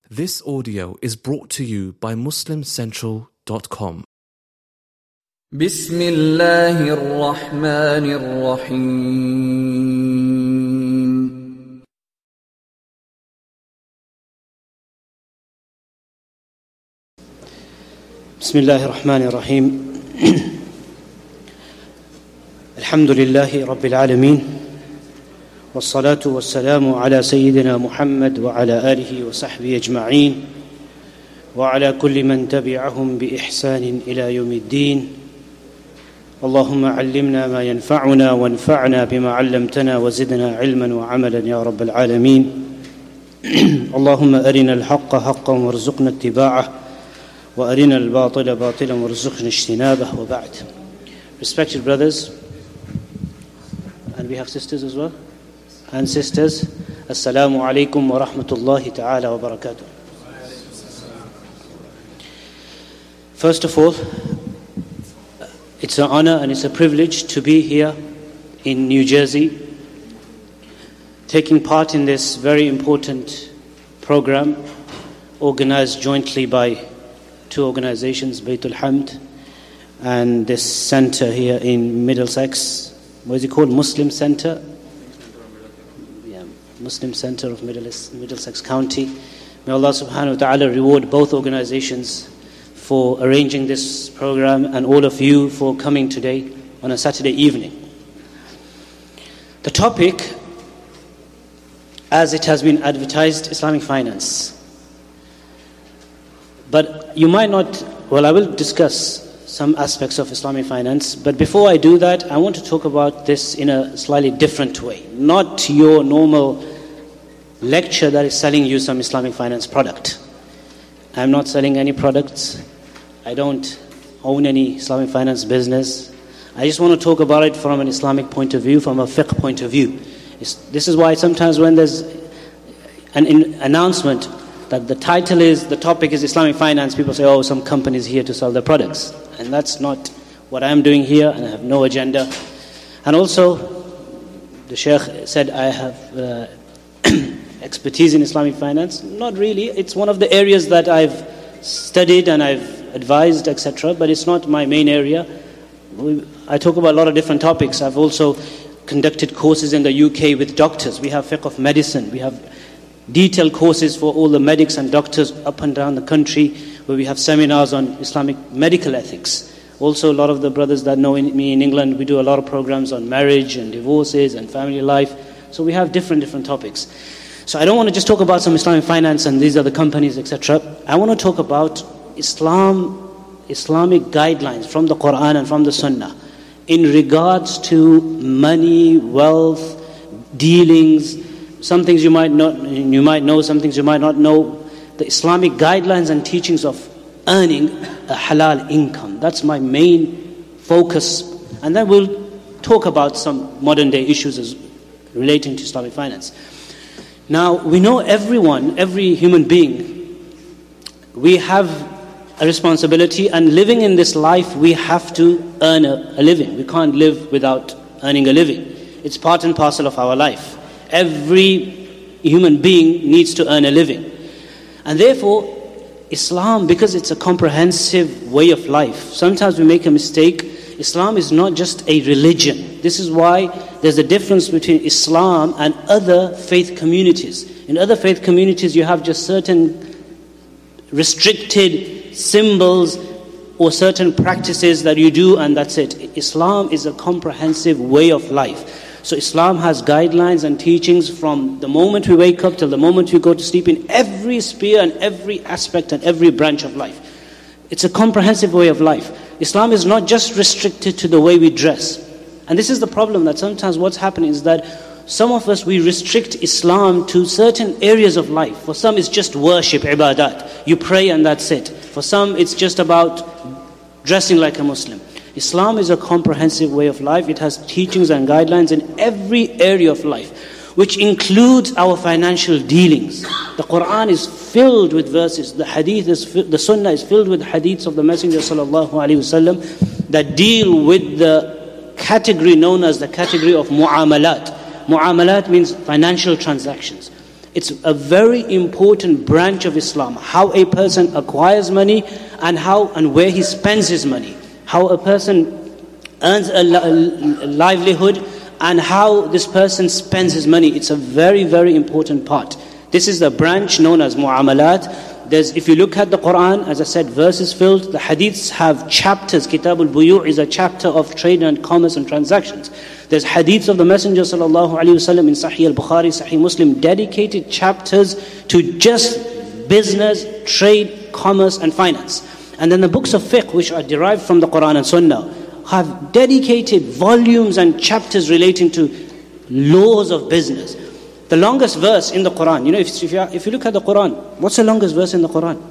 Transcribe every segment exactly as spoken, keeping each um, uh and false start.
This audio is brought to you by muslim central dot com. بسم الله الرحمن الرحيم. بسم الله الرحمن الرحيم. الحمد لله رب العالمين، والصلاة والسلام على سيدنا محمد وعلى آله وصحبه أجمعين وعلى كل من تبعهم بإحسان إلى يوم الدين. اللهم علمنا ما ينفعنا وانفعنا بما علمتنا وزدنا علما وعملا يا رب العالمين. اللهم أرنا الحق حقا وارزقنا اتباعه وأرنا الباطل باطلا وارزقنا اجتنابه وبعد. Respected brothers, and we have sisters as well, and sisters, Assalamu alaikum wa rahmatullahi ta'ala wa barakatuh. First of all, it's an honor and it's a privilege to be here in New Jersey, taking part in this very important program organized jointly by two organizations, Baytul Hamd and this center here in Middlesex. What is it called? Muslim Center? Yeah, Muslim Center of Middlesex County. May Allah subhanahu wa ta'ala reward both organizations for arranging this program and all of you for coming today on a Saturday evening. The topic, as it has been advertised, Islamic finance. But you might not, well, I will discuss some aspects of Islamic finance, but before I do that, I want to talk about this in a slightly different way. Not your normal lecture that is selling you some Islamic finance product. I'm not selling any products. I don't own any Islamic finance business. I just want to talk about it from an Islamic point of view, from a fiqh point of view. It's, this is why sometimes when there's an in, announcement that the title is, the topic is Islamic finance, people say, oh, some companies here to sell their products. And that's not what I'm doing here, and I have no agenda. And also, the Sheikh said I have uh, expertise in Islamic finance. Not really. It's one of the areas that I've studied and I've advised, et cetera, but it's not my main area. We, I talk about a lot of different topics. I've also conducted courses in the U K with doctors. We have fiqh of medicine. We have detailed courses for all the medics and doctors up and down the country, where we have seminars on Islamic medical ethics. Also, a lot of the brothers that know me in England, we do a lot of programs on marriage and divorces and family life. So we have different, different topics. So I don't want to just talk about some Islamic finance and these are the companies, et cetera. I want to talk about Islam, Islamic guidelines from the Quran and from the Sunnah in regards to money, wealth, dealings. Some things you might not, you might know, some things you might not know. The Islamic guidelines and teachings of earning a halal income. That's my main focus. And then we'll talk about some modern day issues as relating to Islamic finance. Now, we know everyone, every human being, we have a responsibility, and living in this life, we have to earn a, a living. We can't live without earning a living. It's part and parcel of our life. Every human being needs to earn a living. And therefore, Islam, because it's a comprehensive way of life, sometimes we make a mistake. Islam is not just a religion. This is why there's a difference between Islam and other faith communities. In other faith communities, you have just certain restricted symbols or certain practices that you do, and that's it. Islam is a comprehensive way of life. So Islam has guidelines and teachings from the moment we wake up till the moment we go to sleep in every sphere and every aspect and every branch of life. It's a comprehensive way of life. Islam is not just restricted to the way we dress. And this is the problem, that sometimes what's happening is that some of us, we restrict Islam to certain areas of life. For some it's just worship, ibadat. You pray and that's it. For some it's just about dressing like a Muslim. Islam is a comprehensive way of life. It has teachings and guidelines in every area of life, which includes our financial dealings. The Quran is filled with verses. The hadith is, the Sunnah is filled with hadiths of the Messenger sallallahu alaihi wasallam that deal with the category known as the category of mu'amalat. Mu'amalat means financial transactions. It's a very important branch of Islam, how a person acquires money and how and where he spends his money. How a person earns a, li- a livelihood and how this person spends his money. It's a very, very important part. This is the branch known as mu'amalat. There's, if you look at the Quran, as I said, verses filled. The hadiths have chapters. Kitab al-Buyu' is a chapter of trade and commerce and transactions. There's hadiths of the Messenger sallallahu alaihi wasallam in Sahih al-Bukhari, Sahih Muslim, dedicated chapters to just business, trade, commerce and finance. And then the books of fiqh, which are derived from the Quran and Sunnah, have dedicated volumes and chapters relating to laws of business. The longest verse in the Quran, you know, if, if, you, if you look at the Quran, what's the longest verse in the Quran?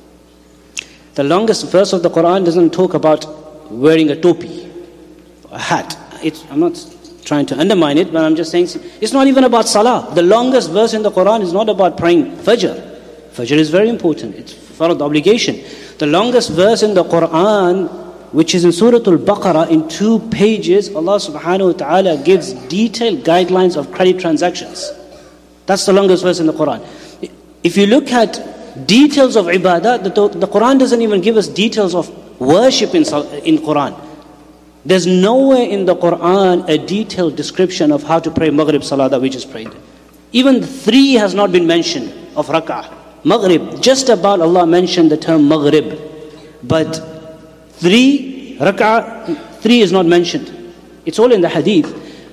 The longest verse of the Quran doesn't talk about wearing a topi, or a hat. It's, I'm not trying to undermine it, but I'm just saying, it's not even about salah. The longest verse in the Quran is not about praying fajr. Fajr is very important. It's farad obligation. The longest verse in the Quran, which is in Surah Al-Baqarah, in two pages, Allah subhanahu wa ta'ala gives detailed guidelines of credit transactions. That's the longest verse in the Quran. If you look at details of ibadah, the, the Quran doesn't even give us details of worship in, in Quran. There's nowhere in the Quran a detailed description of how to pray Maghrib Salah that we just prayed. Even three has not been mentioned of rak'ah. Maghrib, just about Allah mentioned the term Maghrib. But three, rak'ah, three is not mentioned. It's all in the hadith.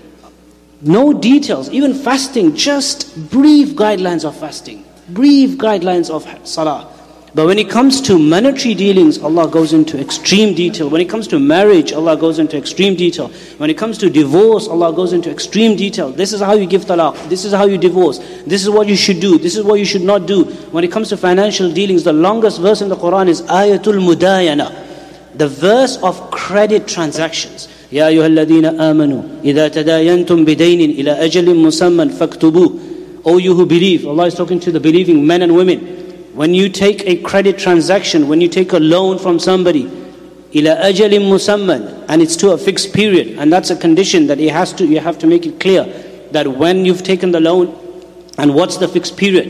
No details, even fasting, just brief guidelines of fasting, brief guidelines of salah. But when it comes to monetary dealings, Allah goes into extreme detail. When it comes to marriage, Allah goes into extreme detail. When it comes to divorce, Allah goes into extreme detail. This is how you give talaq. This is how you divorce. This is what you should do. This is what you should not do. When it comes to financial dealings, the longest verse in the Quran is Ayatul Mudayana, the verse of credit transactions. يا أيها الذين آمنوا إذا تداينتم بدين إلى أجل مسمى فاكتبوه. O you who believe, Allah is talking to the believing men and women. When you take a credit transaction, when you take a loan from somebody, إلى أجل مسمى, and it's to a fixed period, and that's a condition that it has to, you have to make it clear that when you've taken the loan and what's the fixed period.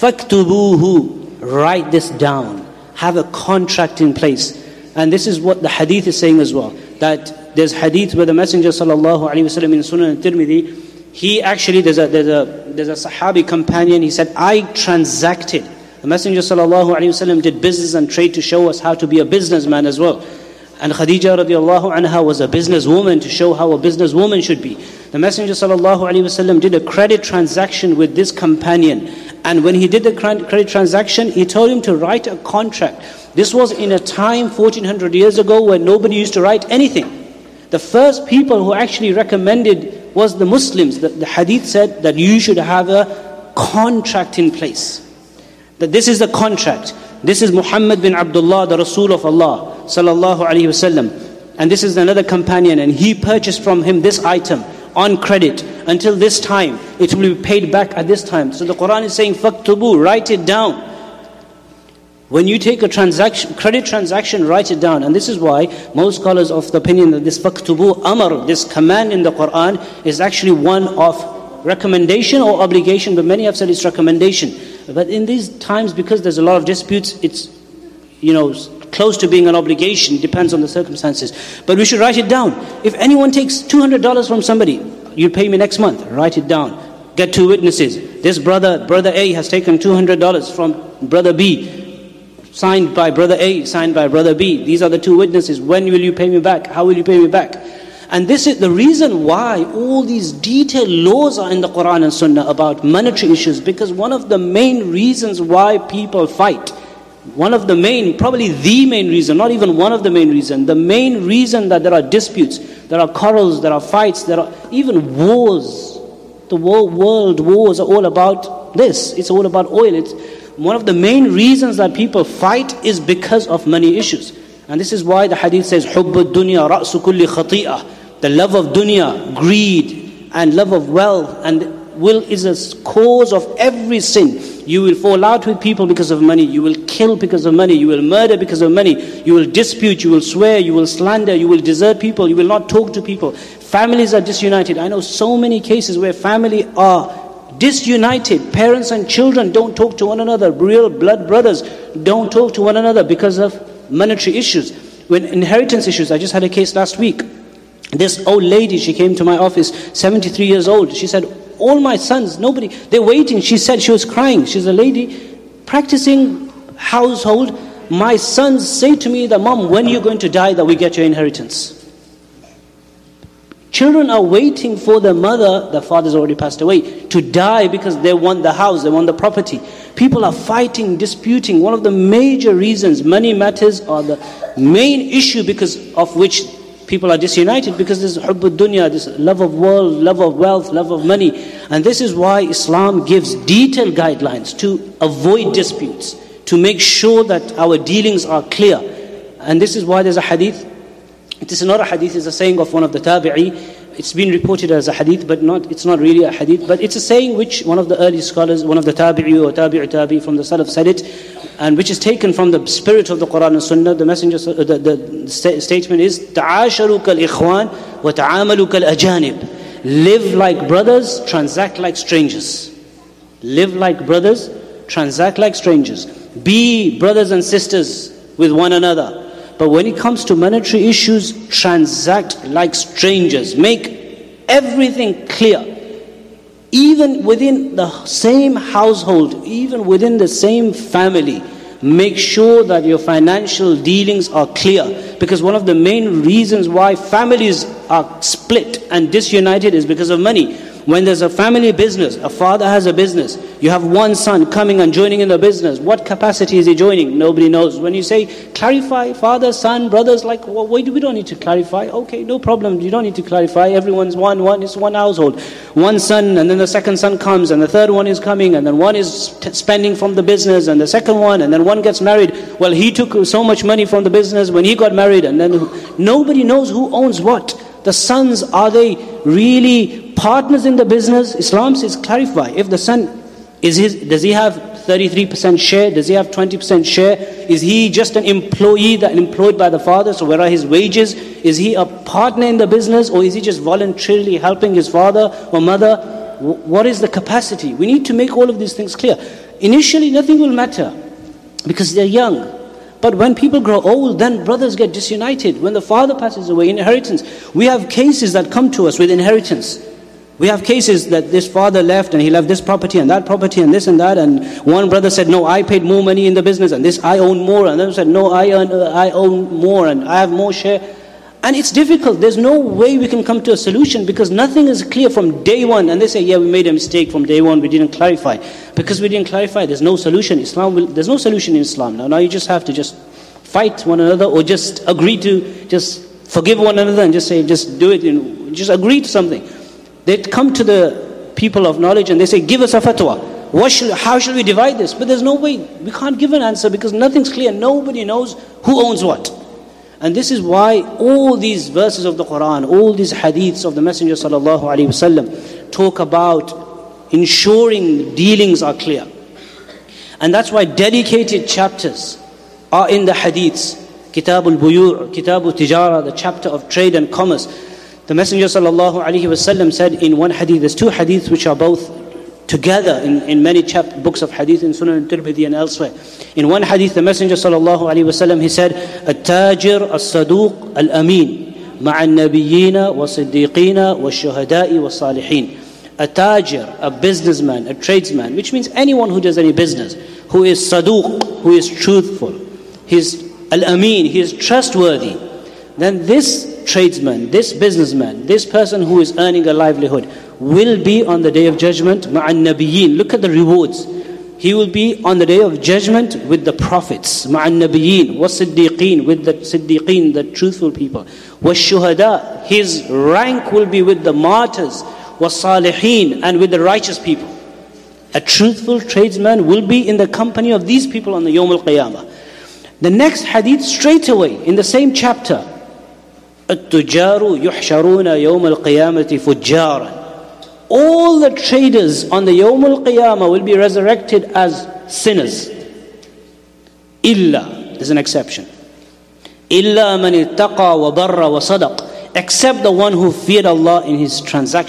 فاكتبوه, write this down, have a contract in place. And this is what the hadith is saying as well, that there's hadith where the Messenger sallallahu alaihi wasallam in Sunan al-Tirmidhi, he actually, there's a, there's a, there's a Sahabi companion, he said, I transacted. The Messenger sallallahu alaihi wasallam did business and trade to show us how to be a businessman as well. And Khadija radiallahu anha was a businesswoman to show how a businesswoman should be. The Messenger sallallahu alaihi wasallam did a credit transaction with this companion. And when he did the credit transaction, he told him to write a contract. This was in a time fourteen hundred years ago where nobody used to write anything. The first people who actually recommended was the Muslims. The, the hadith said that you should have a contract in place. That this is the contract. This is Muhammad bin Abdullah, the Rasul of Allah sallallahu alaihi wasallam. And this is another companion, and he purchased from him this item on credit until this time. It will be paid back at this time. So the Quran is saying, "Faktubu," write it down. When you take a transaction, credit transaction, write it down. And this is why most scholars of the opinion that this faktubu amr, this command in the Quran, is actually one of recommendation or obligation, but many have said it's recommendation. But in these times, because there's a lot of disputes, it's, you know, close to being an obligation, depends on the circumstances. But we should write it down. If anyone takes two hundred dollars from somebody, you pay me next month, write it down. Get two witnesses. This brother, brother A has taken two hundred dollars from brother B. Signed by brother A, signed by brother B. These are the two witnesses. When will you pay me back? How will you pay me back? And this is the reason why all these detailed laws are in the Quran and Sunnah about monetary issues. Because one of the main reasons why people fight, one of the main, probably the main reason, not even one of the main reasons, the main reason that there are disputes, there are quarrels, there are fights, there are even wars. The world wars are all about this. It's all about oil. It's one of the main reasons that people fight is because of money issues. And this is why the hadith says, حُبُّ الدُّنْيَا رَأْسُ كُلِّ خَطِيئَةٍ. The love of dunya, greed, and love of wealth, and will is a cause of every sin. You will fall out with people because of money. You will kill because of money. You will murder because of money. You will dispute, you will swear, you will slander, you will desert people, you will not talk to people. Families are disunited. I know so many cases where family are disunited. Parents and children don't talk to one another. Real blood brothers don't talk to one another because of monetary issues. When inheritance issues, I just had a case last week. This old lady, she came to my office, seventy-three years old. She said, all my sons, nobody, they're waiting. She said she was crying. She's a lady practicing household. My sons say to me that, Mom, when are you going to die that we get your inheritance? Children are waiting for their mother, their father's already passed away, to die because they want the house, they want the property. People are fighting, disputing. One of the major reasons money matters are the main issue because of which people are disunited, because there's hubb dunya, this love of world, love of wealth, love of money. And this is why Islam gives detailed guidelines to avoid disputes, to make sure that our dealings are clear. And this is why there's a hadith. This is not a hadith, it's a saying of one of the tabi'i. It's been reported as a hadith, but not. it's not really a hadith. But it's a saying which one of the early scholars, one of the tabi'i or tabi'i tabi'i from the Salaf said it, and which is taken from the spirit of the Quran and Sunnah. The messenger, the, the st- statement is, "Ta'asharu kal ikhwan wa ta'amalu kal ajanib." Live like brothers, transact like strangers. Live like brothers, transact like strangers. Be brothers and sisters with one another. But when it comes to monetary issues, transact like strangers. Make everything clear. Even within the same household, even within the same family, make sure that your financial dealings are clear. Because one of the main reasons why families are split and disunited is because of money. When there's a family business, a father has a business, you have one son coming and joining in the business. What capacity is he joining? Nobody knows. When you say, clarify, father, son, brothers, like, well, wait, we don't need to clarify. Okay, no problem, you don't need to clarify. Everyone's one, one, it's one household. One son, and then the second son comes, and the third one is coming, and then one is t- spending from the business, and the second one, and then one gets married. Well, he took so much money from the business when he got married, and then nobody knows who owns what. The sons, are they really partners in the business? Islam says clarify. If the son, is his, does he have thirty-three percent share? Does he have twenty percent share? Is he just an employee that employed by the father? So where are his wages? Is he a partner in the business, or is he just voluntarily helping his father or mother? What is the capacity? We need to make all of these things clear. Initially, nothing will matter because they're young. But when people grow old, then brothers get disunited. When the father passes away, inheritance. We have cases that come to us with inheritance. We have cases that this father left and he left this property and that property and this and that, and one brother said, no, I paid more money in the business, and this I own more, and then said, no, I earn, uh, I own more and I have more share. And it's difficult. There's no way we can come to a solution because nothing is clear from day one. And they say, yeah, we made a mistake from day one, we didn't clarify. Because we didn't clarify, there's no solution. Islam will, there's no solution in Islam. Now, now you just have to just fight one another, or just agree to just forgive one another and just say, just do it, you know, just agree to something. They come to the people of knowledge and they say, give us a fatwa. What should, how should we divide this? But there's no way. We can't give an answer because nothing's clear. Nobody knows who owns what. And this is why all these verses of the Quran, all these hadiths of the Messenger sallallahu alaihi wasallam talk about ensuring dealings are clear. And that's why dedicated chapters are in the hadiths. Kitabul Buyu', Kitabul Tijara, the chapter of trade and commerce. The Messenger sallallahu alaihi wasallam said in one hadith, there's two hadiths which are both together in, in many chap- books of hadith in Sunan al-Tirmidhi and elsewhere. In one hadith, the Messenger sallallahu alaihi wasallam, he said, "At-tajir as-saduq al-amin ma'a an-nabiyyina was-siddiqina was-shuhada'i was-salihin." A tajir, a businessman, a tradesman, which means anyone who does any business, who is saduq, who is truthful, he is al-amin, he is trustworthy, then this tradesman, this businessman, this person who is earning a livelihood will be on the day of judgment ma'an nabiyyin. Look at the rewards. He will be on the day of judgment with the prophets, ma'an nabiyyin, was siddiqeen, with the siddiqeen, the truthful people, was shuhada. His rank will be with the martyrs, was salihin, and with the righteous people. A truthful tradesman will be in the company of these people on the Yawm al-Qiyamah. The next hadith straight away in the same chapter, التجار يحشرون يوم القيامة فجارا. All the traders on the Yawm al-Qiyamah will be resurrected as sinners. Illa, there's an exception. Illa man ittaqa wa barra wa sadaq. Except the one who feared Allah in his transaction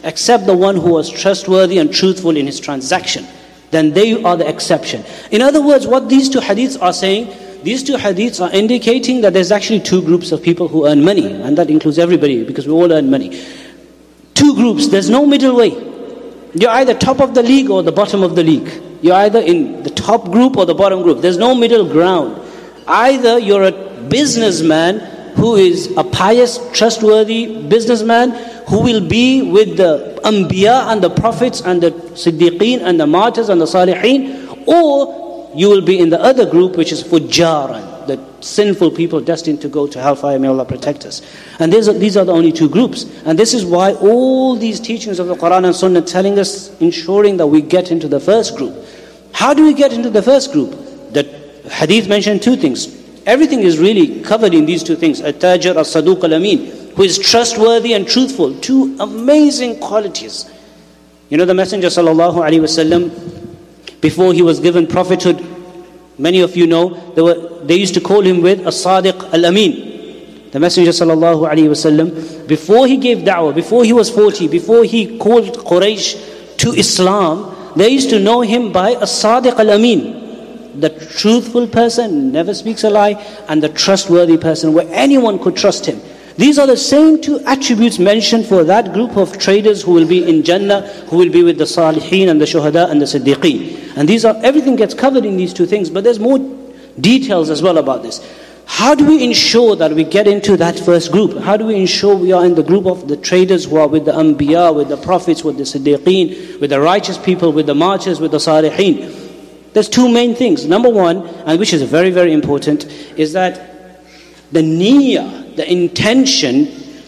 except the one who was trustworthy and truthful in his transaction. Then they are the exception. In other words, what these two hadiths are saying, these two hadiths are indicating that there's actually two groups of people who earn money, and that includes everybody, because we all earn money. Two groups, there's no middle way. You're either top of the league or the bottom of the league. You're either in the top group or the bottom group. There's no middle ground. Either you're a businessman who is a pious, trustworthy businessman who will be with the Anbiya and the prophets and the Siddiqeen and the martyrs and the Salihin, or you will be in the other group, which is Fujjaran, the sinful people destined to go to hellfire. May Allah protect us. And these are, these are the only two groups. And this is why all these teachings of the Quran and Sunnah telling us, ensuring that we get into the first group. How do we get into the first group? The hadith mentioned two things. Everything is really covered in these two things. At-Tajir, As-Saduq Al-Amin, who is trustworthy and truthful. Two amazing qualities. You know the Messenger sallallahu alaihi wasallam, before he was given prophethood, many of you know, they, were, they used to call him with As-Sadiq Al-Amin. The Messenger sallallahu alaihi wasallam, before he gave da'wah, before he was forty, before he called Quraysh to Islam, they used to know him by As-Sadiq Al-Amin. The truthful person, never speaks a lie, and the trustworthy person, where anyone could trust him. These are the same two attributes mentioned for that group of traders who will be in Jannah, who will be with the Salihin and the Shuhada and the Siddiqeen. And these are, everything gets covered in these two things, but there's more details as well about this. How do we ensure that we get into that first group? How do we ensure we are in the group of the traders who are with the Anbiya, with the prophets, with the Siddiqeen, with the righteous people, with the martyrs, with the Salihin? There's two main things. Number one, and which is very, very important, is that the niyyah, the intention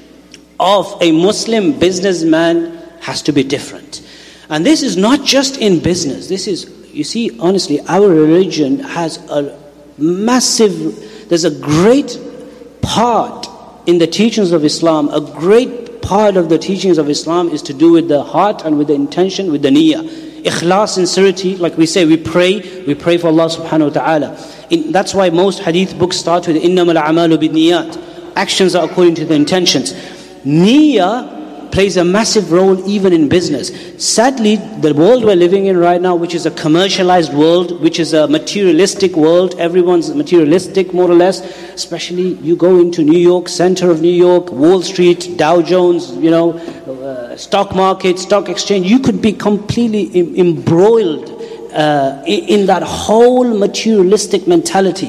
of a Muslim businessman has to be different. And this is not just in business. This is, you see, honestly, our religion has a massive, there's a great part in the teachings of Islam, a great part of the teachings of Islam is to do with the heart and with the intention, with the niyyah. Ikhlas, sincerity, like we say, we pray, we pray for Allah subhanahu wa ta'ala. In, that's why most hadith books start with إِنَّمَا الْأَعْمَالُ بِالنِّيَّاتِ. Actions are according to the intentions. Niyyah plays a massive role even in business. Sadly, the world we're living in right now, which is a commercialized world, which is a materialistic world, everyone's materialistic more or less, especially you go into New York, center of New York, Wall Street, Dow Jones, you know, uh, stock market, stock exchange, you could be completely em- embroiled uh, in, in that whole materialistic mentality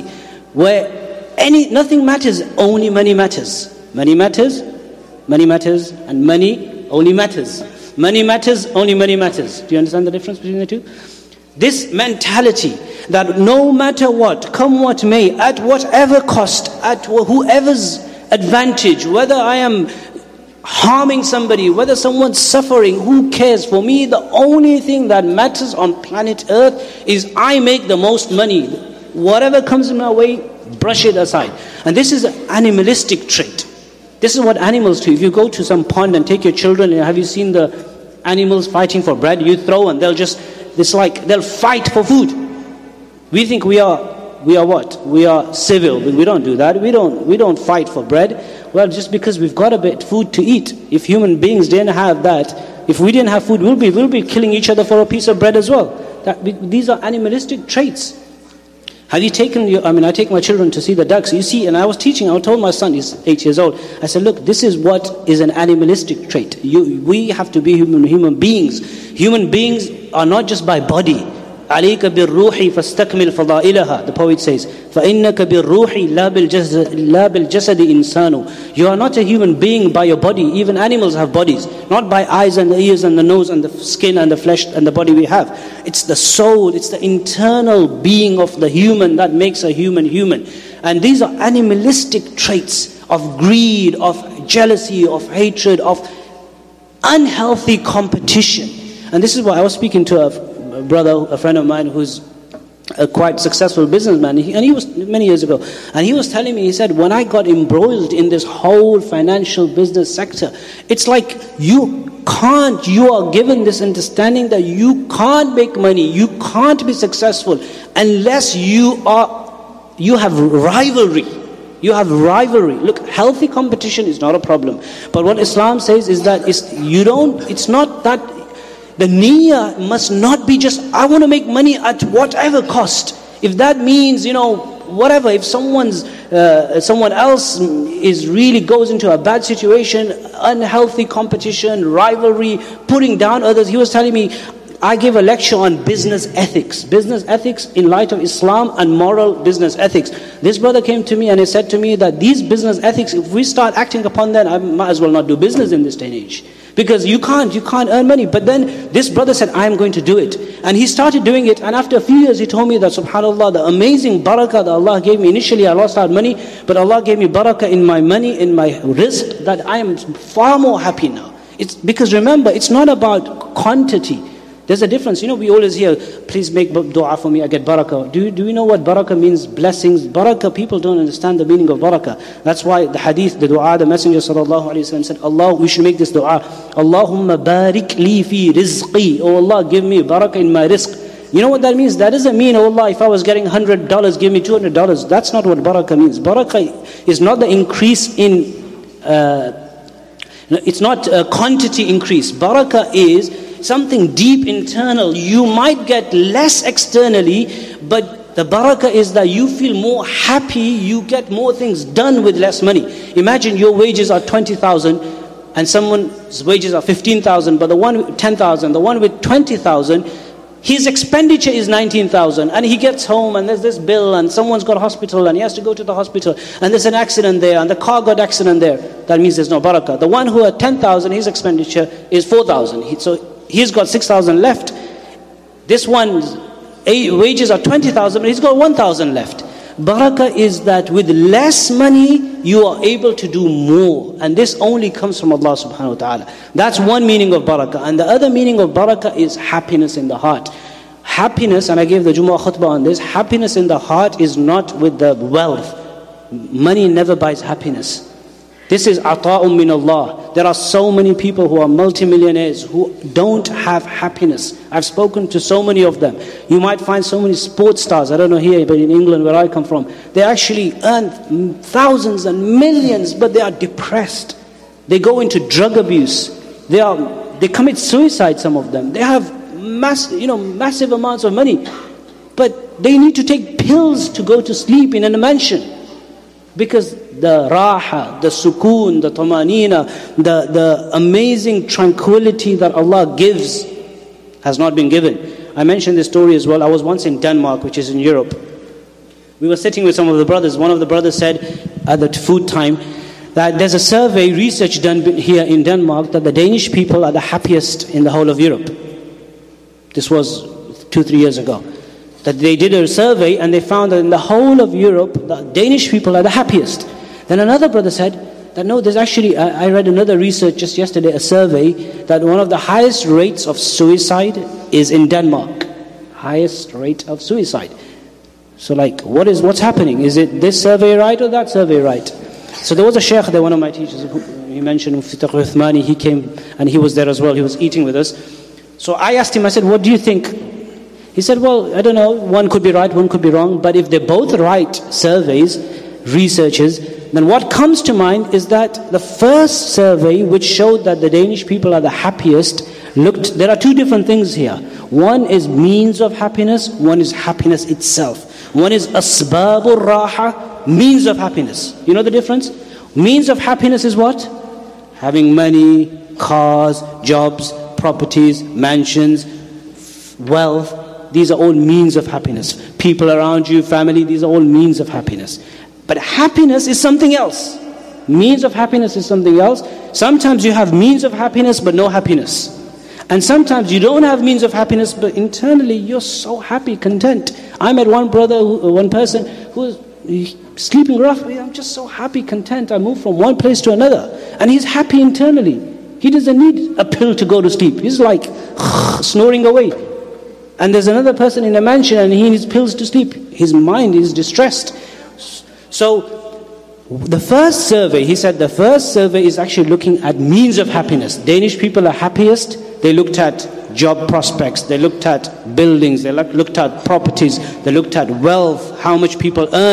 where any nothing matters, only money matters. Money matters, money matters, and money only matters. Money matters, only money matters. Do you understand the difference between the two? This mentality that no matter what, come what may, at whatever cost, at whoever's advantage, whether I am harming somebody, whether someone's suffering, who cares? For me, the only thing that matters on planet Earth is I make the most money. Whatever comes in my way, brush it aside. And this is an animalistic trait. This is what animals do. If you go to some pond and take your children, have you seen the animals fighting for bread? You throw and they'll just, it's like they'll fight for food. We think we are, we are what? We are civil, but we don't do that. We don't, we don't fight for bread. Well, just because we've got a bit of food to eat. If human beings didn't have that, if we didn't have food, we'll be, we'll be killing each other for a piece of bread as well. That, these are animalistic traits. Have you taken your, I mean, I take my children to see the ducks. You see, and I was teaching, I told my son, he's eight years old. I said, look, this is what is an animalistic trait. You, we have to be human, human beings. Human beings are not just by body. عليك بالروح فاستكمل فضائلها. The poet says, فإنك بالروح لا بالجسد لا بالجسد إنسان. You are not a human being by your body. Even animals have bodies, not by eyes and the ears and the nose and the skin and the flesh and the body we have. It's the soul, it's the internal being of the human that makes a human human. And these are animalistic traits of greed, of jealousy, of hatred, of unhealthy competition. And this is why I was speaking to a A brother, a friend of mine who's a quite successful businessman, and he was many years ago, and he was telling me, he said, when I got embroiled in this whole financial business sector, it's like you can't, you are given this understanding that you can't make money, you can't be successful unless you are, you have rivalry. You have rivalry. Look, healthy competition is not a problem. But what Islam says is that it's, you don't, it's not that, the niyyah must not be just, I want to make money at whatever cost. If that means, you know, whatever, if someone's, uh, someone else is really goes into a bad situation, unhealthy competition, rivalry, putting down others. He was telling me, I gave a lecture on business ethics. Business ethics in light of Islam and moral business ethics. This brother came to me and he said to me that these business ethics, if we start acting upon them, I might as well not do business in this day and age. Because you can't, you can't earn money. But then this brother said, I am going to do it. And he started doing it. And after a few years, he told me that, subhanAllah, the amazing barakah that Allah gave me. Initially, I lost out money, but Allah gave me barakah in my money, in my rizq, that I am far more happy now. It's because remember, it's not about quantity. There's a difference. You know, we always hear, please make dua for me, I get barakah. Do, do you know what barakah means? Blessings. Barakah, people don't understand the meaning of barakah. That's why the hadith, the dua, the Messenger sallallahu alayhi wa sallam said, Allah, we should make this dua. Allahumma barik li fi rizqi. Oh Allah, give me barakah in my rizq. You know what that means? That doesn't mean, oh Allah, if I was getting one hundred dollars, give me two hundred dollars. That's not what barakah means. Barakah is not the increase in, uh, it's not a quantity increase. Barakah is something deep internal. You might get less externally, but the barakah is that you feel more happy, you get more things done with less money. Imagine your wages are twenty thousand and someone's wages are fifteen thousand, but the one with ten thousand, the one with twenty thousand, his expenditure is nineteen thousand, and he gets home and there's this bill and someone's got a hospital and he has to go to the hospital and there's an accident there and the car got accident there. That means there's no barakah. The one who had ten thousand, his expenditure is four thousand. So he's got six thousand left. This one's wages are twenty thousand, but he's got one thousand left. Barakah is that with less money, you are able to do more. And this only comes from Allah subhanahu wa ta'ala. That's one meaning of barakah. And the other meaning of barakah is happiness in the heart. Happiness, and I gave the Jumu'ah khutbah on this, happiness in the heart is not with the wealth. Money never buys happiness. This is ata'um min Allah. There are so many people who are multimillionaires who don't have happiness. I've spoken to so many of them. You might find so many sports stars, I don't know here, but in England where I come from, they actually earn thousands and millions, but they are depressed. They go into drug abuse. They are, they commit suicide, some of them. They have mass, you know, massive amounts of money, but they need to take pills to go to sleep in a mansion. Because the raha, the sukoon, the tamanina, the, the amazing tranquility that Allah gives has not been given. I mentioned this story as well. I was once in Denmark, which is in Europe. We were sitting with some of the brothers. One of the brothers said at the food time that there's a survey, research done here in Denmark, that the Danish people are the happiest in the whole of Europe. This was two, three years ago. That they did a survey and they found that in the whole of Europe, the Danish people are the happiest. Then another brother said that no, there's actually, I, I read another research just yesterday, a survey, that one of the highest rates of suicide is in Denmark. Highest rate of suicide. So like, what is, what's happening? Is it this survey right or that survey right? So there was a sheikh there, one of my teachers, who, he mentioned Mufti Taqi Uthmani, he came and he was there as well, he was eating with us. So I asked him, I said, what do you think? He said, well, I don't know, one could be right, one could be wrong, but if they're both right surveys, researches, then what comes to mind is that the first survey, which showed that the Danish people are the happiest, looked, there are two different things here. One is means of happiness, one is happiness itself. One is asbabur raha, means of happiness. You know the difference? Means of happiness is what? Having money, cars, jobs, properties, mansions, wealth. These are all means of happiness. People around you, family, these are all means of happiness. But happiness is something else. Means of happiness is something else. Sometimes you have means of happiness but no happiness. And sometimes you don't have means of happiness but internally you're so happy, content. I met one brother, who, one person who was sleeping roughly. I'm just so happy, content. I moved from one place to another. And he's happy internally. He doesn't need a pill to go to sleep. He's like snoring away. And there's another person in a mansion and he needs pills to sleep. His mind is distressed. So the first survey, he said the first survey is actually looking at means of happiness. Danish people are happiest. They looked at job prospects. They looked at buildings. They looked at properties. They looked at wealth, how much people earn.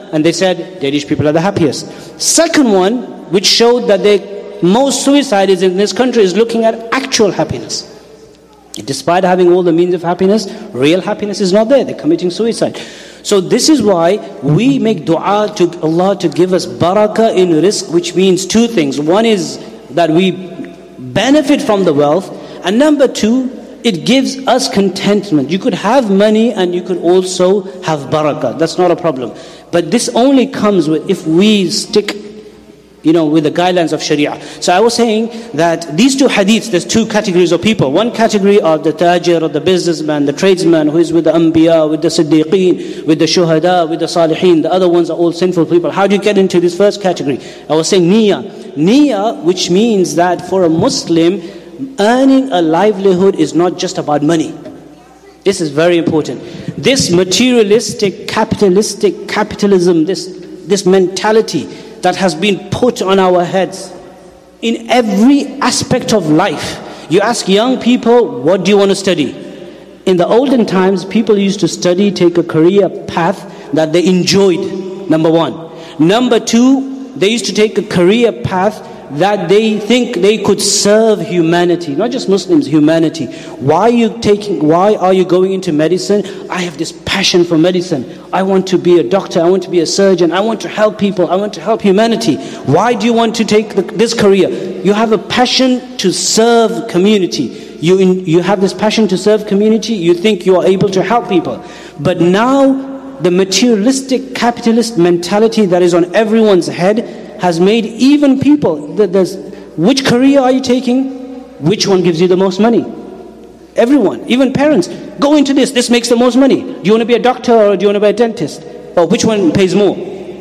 and they said Danish people are the happiest. Second one, which showed that the most suicide is in this country, is looking at actual happiness. Despite having all the means of happiness, real happiness is not there. They're committing suicide. So this is why we make dua to Allah to give us barakah in rizq, which means two things. One is that we benefit from the wealth, and number two, it gives us contentment. You could have money and you could also have barakah. That's not a problem. But this only comes with if we stick, you know, with the guidelines of Sharia. So I was saying that these two hadiths, there's two categories of people. One category are the tajir, or the businessman, the tradesman who is with the anbiya, with the siddiqeen, with the shuhada, with the salihin. The other ones are all sinful people. How do you get into this first category? I was saying niyyah. Niyyah, which means that for a Muslim, earning a livelihood is not just about money. This is very important. This materialistic, capitalistic, capitalism, this, this mentality that has been put on our heads in every aspect of life. You ask young people, what do you want to study? In the olden times, people used to study, take a career path that they enjoyed, number one. Number two, they used to take a career path that they think they could serve humanity, not just Muslims, humanity. Why are you taking, why are you going into medicine? I have this passion for medicine. I want to be a doctor, I want to be a surgeon, I want to help people, I want to help humanity. Why do you want to take the, this career? You have a passion to serve community. You, in, you have this passion to serve community, you think you are able to help people. But now, the materialistic, capitalist mentality that is on everyone's head has made even people, there's, which career are you taking? Which one gives you the most money? Everyone, even parents, go into this, this makes the most money. Do you want to be a doctor or do you want to be a dentist? Or which one pays more?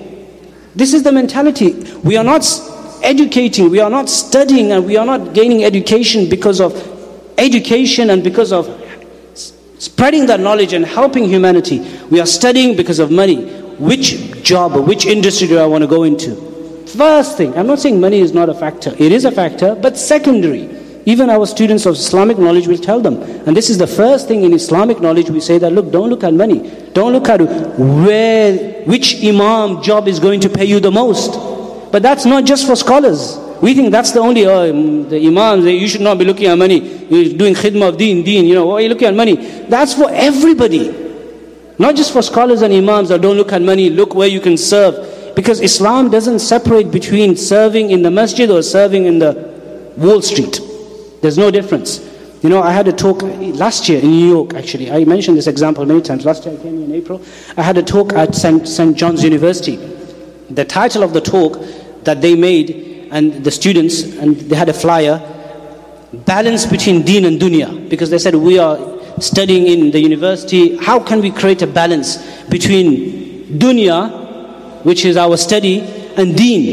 This is the mentality. We are not educating, we are not studying, and we are not gaining education because of education and because of spreading that knowledge and helping humanity. We are studying because of money. Which job or which industry do I want to go into? First thing, I'm not saying money is not a factor. It is a factor, but secondary. Even our students of Islamic knowledge will tell them. And this is the first thing in Islamic knowledge we say that, look, don't look at money. Don't look at where, which imam job is going to pay you the most. But that's not just for scholars. We think that's the only, uh, the imams, you should not be looking at money. You're doing khidmah of deen, deen, you know, why are you looking at money? That's for everybody. Not just for scholars and imams that don't look at money, look where you can serve. Because Islam doesn't separate between serving in the masjid or serving in the Wall Street. There's no difference. You know, I had a talk last year in New York, actually. I mentioned this example many times. Last year I came here in April. I had a talk at Saint John's University. The title of the talk that they made, and the students, and they had a flyer, balance between deen and dunya. Because they said, we are studying in the university, how can we create a balance between dunya, which is our study, and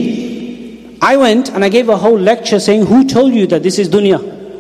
deen? I went and I gave a whole lecture saying, who told you that this is dunya?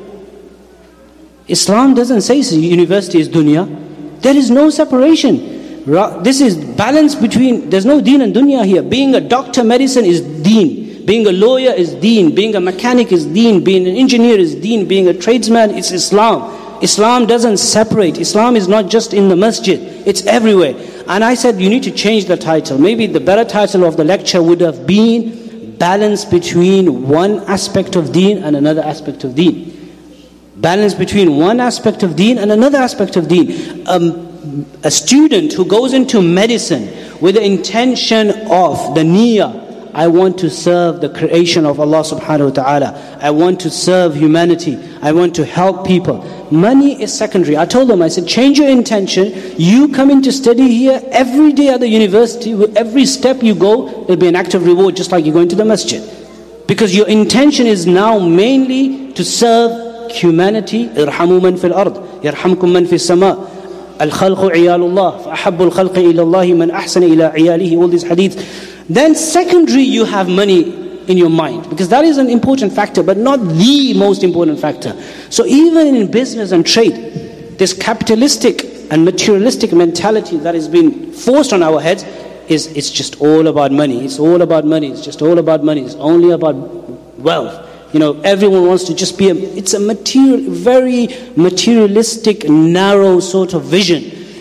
Islam doesn't say university is dunya. There is no separation. This is balance between, there's no deen and dunya here. Being a doctor, medicine is deen. Being a lawyer is deen. Being a mechanic is deen. Being an engineer is deen. Being a tradesman is Islam. Islam doesn't separate. Islam is not just in the masjid. It's everywhere. And I said, you need to change the title. Maybe the better title of the lecture would have been balance between one aspect of deen and another aspect of deen. Balance between one aspect of deen and another aspect of deen. Um, a student who goes into medicine with the intention of the niyyah, I want to serve the creation of Allah subhanahu wa ta'ala. I want to serve humanity. I want to help people. Money is secondary. I told them, I said, change your intention. You come in to study here every day at the university. With every step you go, there'll be an act of reward, just like you're going to the masjid. Because your intention is now mainly to serve humanity. Irhamu man fil ard, yarhamkum man fis sama. Al-khalqu iyalullah, fa-ahabbu al-khalqi ila Allahi man ahsana ila iyalihi. All these hadiths. Then secondary, you have money in your mind, because that is an important factor, but not the most important factor. So even in business and trade, this capitalistic and materialistic mentality that has been forced on our heads is, it's just all about money. It's all about money. It's just all about money. It's only about wealth. You know, everyone wants to just be a, it's a material, very materialistic, narrow sort of vision.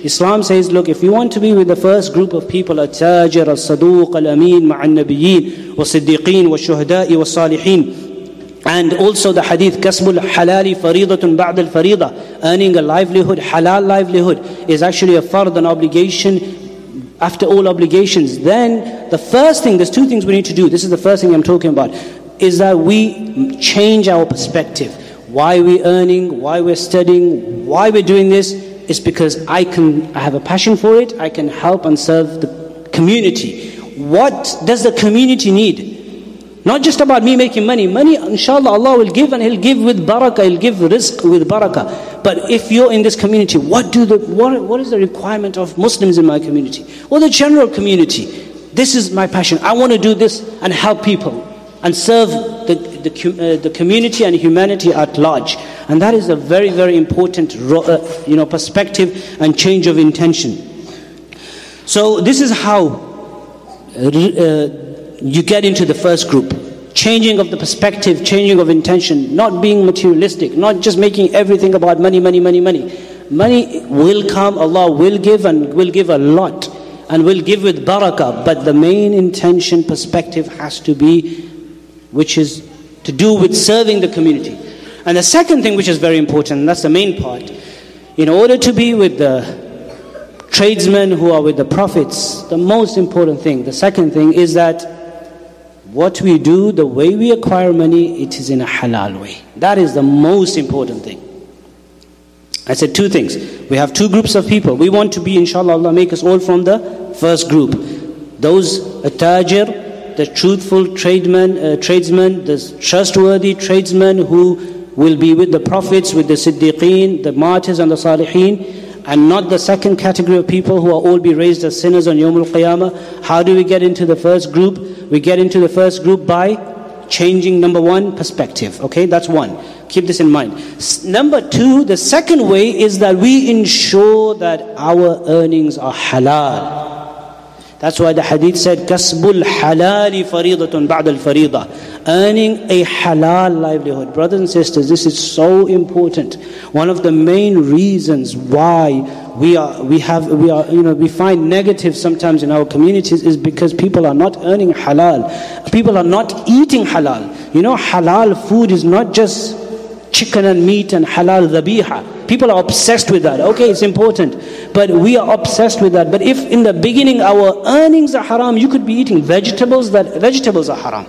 Islam says, look, if you want to be with the first group of people, التاجر الصدوق الأمين مع النبيين والصديقين والشهداء والصالحين. And also the hadith, كسب الحلال فريضة بعد الفريضة, earning a livelihood, halal livelihood, is actually a fard, an obligation after all obligations. Then the first thing, there's two things we need to do. This is the first thing I'm talking about, is that we change our perspective. Why we're earning, why we're studying, why we're doing this, is because I can, I have a passion for it, I can help and serve the community. What does the community need? Not just about me making money. Money, inshallah, Allah will give, and He'll give with barakah, He'll give rizq with barakah. But if you're in this community, what do the what, what is the requirement of Muslims in my community? Or the general community? This is my passion. I want to do this and help people and serve the, the, uh, the community and humanity at large. And that is a very, very important uh, you know, perspective and change of intention. So this is how uh, you get into the first group. Changing of the perspective, changing of intention, not being materialistic, not just making everything about money, money, money, money. Money will come, Allah will give, and will give a lot, and will give with barakah, but the main intention, perspective has to be, which is to do with serving the community. And the second thing which is very important, and that's the main part, in order to be with the tradesmen who are with the prophets, the most important thing, the second thing is that what we do, the way we acquire money, it is in a halal way. That is the most important thing. I said two things. We have two groups of people. We want to be, inshallah, Allah make us all from the first group. Those, a tajir, the truthful tradesmen, uh, tradesmen, the trustworthy tradesmen who will be with the prophets, with the siddiqeen, the martyrs and the salihin, and not the second category of people who are all be raised as sinners on Yawm al-Qiyamah. How do we get into the first group? We get into the first group by changing, number one, perspective. Okay, that's one. Keep this in mind. S- number two, the second way is that we ensure that our earnings are halal. That's why the hadith said, كَسْبُ الْحَلَالِ فَرِيضَةٌ بَعْدَ الْفَرِيضَةِ, earning a halal livelihood. Brothers and sisters, this is so important. One of the main reasons why we are, we have, we are, you know, we find negative sometimes in our communities is because people are not earning halal. People are not eating halal. You know, halal food is not just chicken and meat and halal dhabiha. People are obsessed with that. Okay, it's important, but we are obsessed with that. But if in the beginning our earnings are haram, you could be eating vegetables, that vegetables are haram.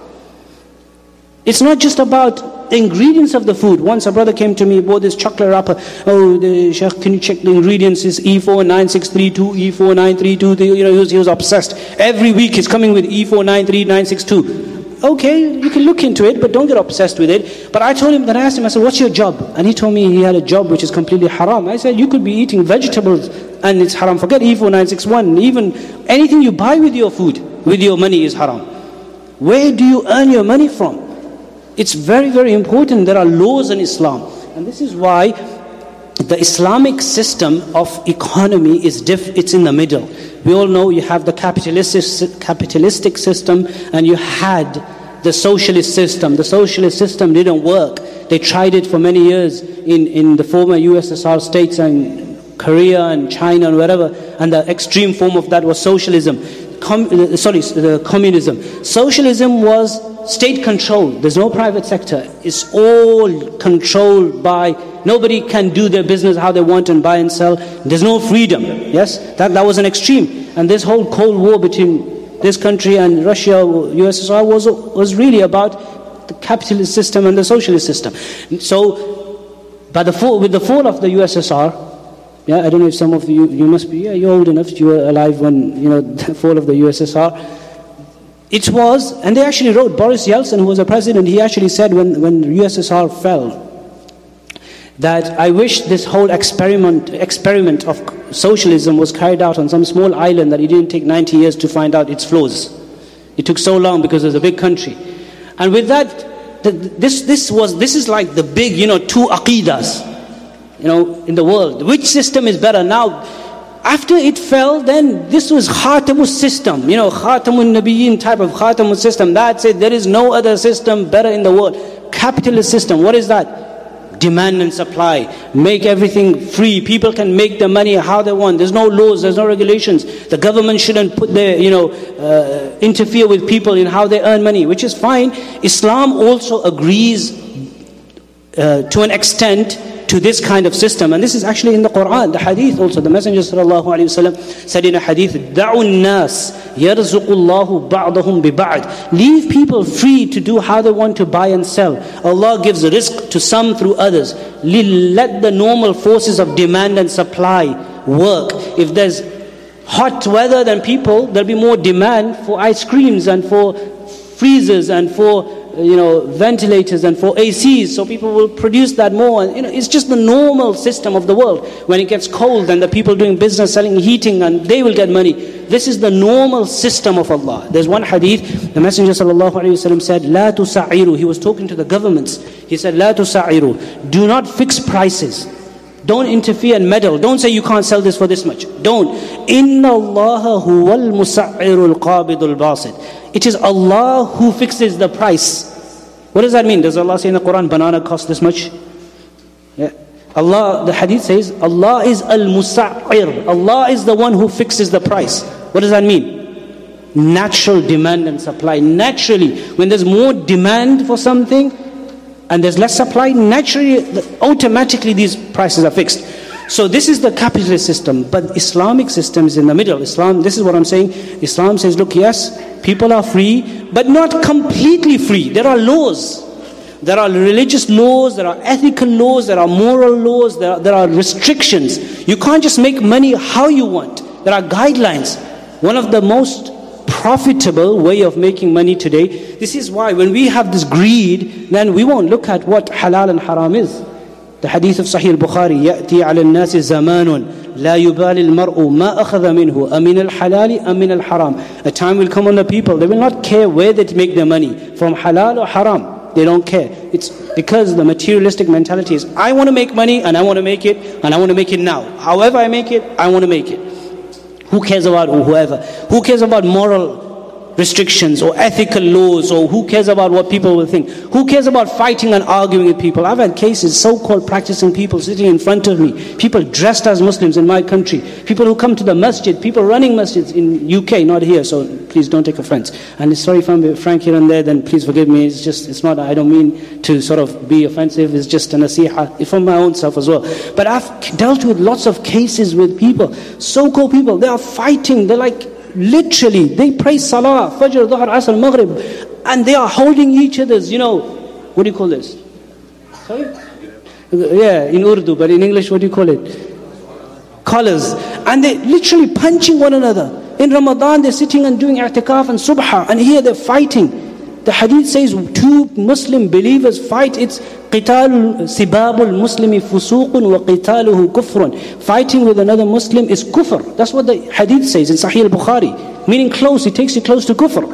It's not just about the ingredients of the food. Once a brother came to me, bought this chocolate wrapper. Oh, the Sheikh, can you check the ingredients? It's E four nine six three two, E four nine three two. You know, he was, he was obsessed. Every week he's coming with E four nine three nine six two. Okay, you can look into it, but don't get obsessed with it. But I told him, then I asked him, I said, what's your job? And he told me he had a job which is completely haram. I said, you could be eating vegetables and it's haram. Forget E four nine six one. Even anything you buy with your food, with your money is haram. Where do you earn your money from? It's very, very important. There are laws in Islam. And this is why the Islamic system of economy is diff- it's in the middle. We all know you have the capitalistic, capitalistic system and you had the socialist system. The socialist system didn't work. They tried it for many years in, in the former U S S R states and Korea and China and wherever. And the extreme form of that was socialism. Com- sorry, the communism. Socialism was state control. There's no private sector. It's all controlled by, nobody can do their business how they want and buy and sell. There's no freedom. Yes, that, that was an extreme. And this whole Cold War between this country and Russia, U S S R, was, was really about the capitalist system and the socialist system. So, by the fall, with the fall of the U S S R, yeah, I don't know if some of you, you must be, yeah, you're old enough, you were alive when, you know, the fall of the U S S R. It was, and they actually wrote, Boris Yeltsin, who was a president, he actually said when, when the U S S R fell, that I wish this whole experiment experiment of socialism was carried out on some small island that it didn't take ninety years to find out its flaws. It took so long because it was a big country. And with that, the, this this was this is like the big, you know, two aqidas, you know, in the world. Which system is better now? After it fell, then this was Khatamus system, you know, Khatamun Nabiyyin type of Khatamus system. That's it. There is no other system better in the world. Capitalist system. What is that? demand and supply, make everything free. People can make their money how they want. There's no laws, there's no regulations. The government shouldn't put their, you know, uh, interfere with people in how they earn money, which is fine. Islam also agrees uh, to an extent to this kind of system. And this is actually in the Quran, the hadith also. The Messenger sallallahu alayhi wa sallam said in a hadith, دَعُوا النَّاسِ يَرْزُقُ اللَّهُ بَعْضَهُمْ بِبَعْضٍ. Leave people free to do how they want to buy and sell. Allah gives rizq to some through others. Let the normal forces of demand and supply work. If there's hot weather, then people, there'll be more demand for ice creams and for freezers and for you know, ventilators and for A Cs, so people will produce that more. And you know, it's just the normal system of the world. When it gets cold, then the people doing business, selling heating, and they will get money. This is the normal system of Allah. There's one hadith, the Messenger sallallahu alaihi wasallam said, "La tusa'iru." He was talking to the governments. He said, "La tusa'iru." Do not fix prices. Don't interfere and meddle. Don't say you can't sell this for this much. Don't. Inna Allaha huwal musa'irul qabidul basit. It is Allah who fixes the price. What does that mean? Does Allah say in the Quran, banana costs this much? Yeah. Allah, the hadith says, Allah is al-musa'ir. Allah is the one who fixes the price. What does that mean? Natural demand and supply. Naturally, when there's more demand for something and there's less supply, naturally, automatically these prices are fixed. So this is the capitalist system, but Islamic system is in the middle. Islam, this is what I'm saying. Islam says, look, yes, people are free, but not completely free. There are laws. There are religious laws, there are ethical laws, there are moral laws, there are, there are restrictions. You can't just make money how you want. There are guidelines. One of the most profitable way of making money today, this is why when we have this greed, then we won't look at what halal and haram is. The hadith of Sahih al-Bukhari, يَأْتِي عَلَى النَّاسِ زَمَانٌ لَا يُبَالِ الْمَرْءُ مَا أَخَذَ مِنْهُ أَمِنَ الْحَلَالِ أَمِنَ الْحَرَامِ. A time will come on the people, they will not care where they make their money, from halal or haram. They don't care. It's because the materialistic mentality is, I want to make money and I want to make it and I want to make it now. However I make it, I want to make it. Who cares about whoever? Who cares about moral restrictions or ethical laws, or who cares about what people will think? Who cares about fighting and arguing with people? I've had cases, so-called practicing people sitting in front of me, people dressed as Muslims in my country, people who come to the masjid, people running masjids in U K, not here, so please don't take offense. And sorry if I'm frank here and there, then please forgive me. It's just, it's not, I don't mean to sort of be offensive, it's just a nasiha from my own self as well. But I've dealt with lots of cases with people, so-called people, they are fighting, they're like, literally, they pray salah, fajr, dhuhr, asr, maghrib, and they are holding each other's, you know, what do you call this? Sorry? Yeah, in Urdu, but in English, what do you call it? Collars. And they literally punching one another. In Ramadan, they're sitting and doing i'tikaf and subha, and here they're fighting. The hadith says, two Muslim believers fight, it's قِتَالُ سِبَابُ الْمُسْلِمِ فُسُوقٌ وَقِتَالُهُ كُفْرٌ. Fighting with another Muslim is kufr. That's what the hadith says in Sahih al-Bukhari. Meaning close, it takes you close to kufr.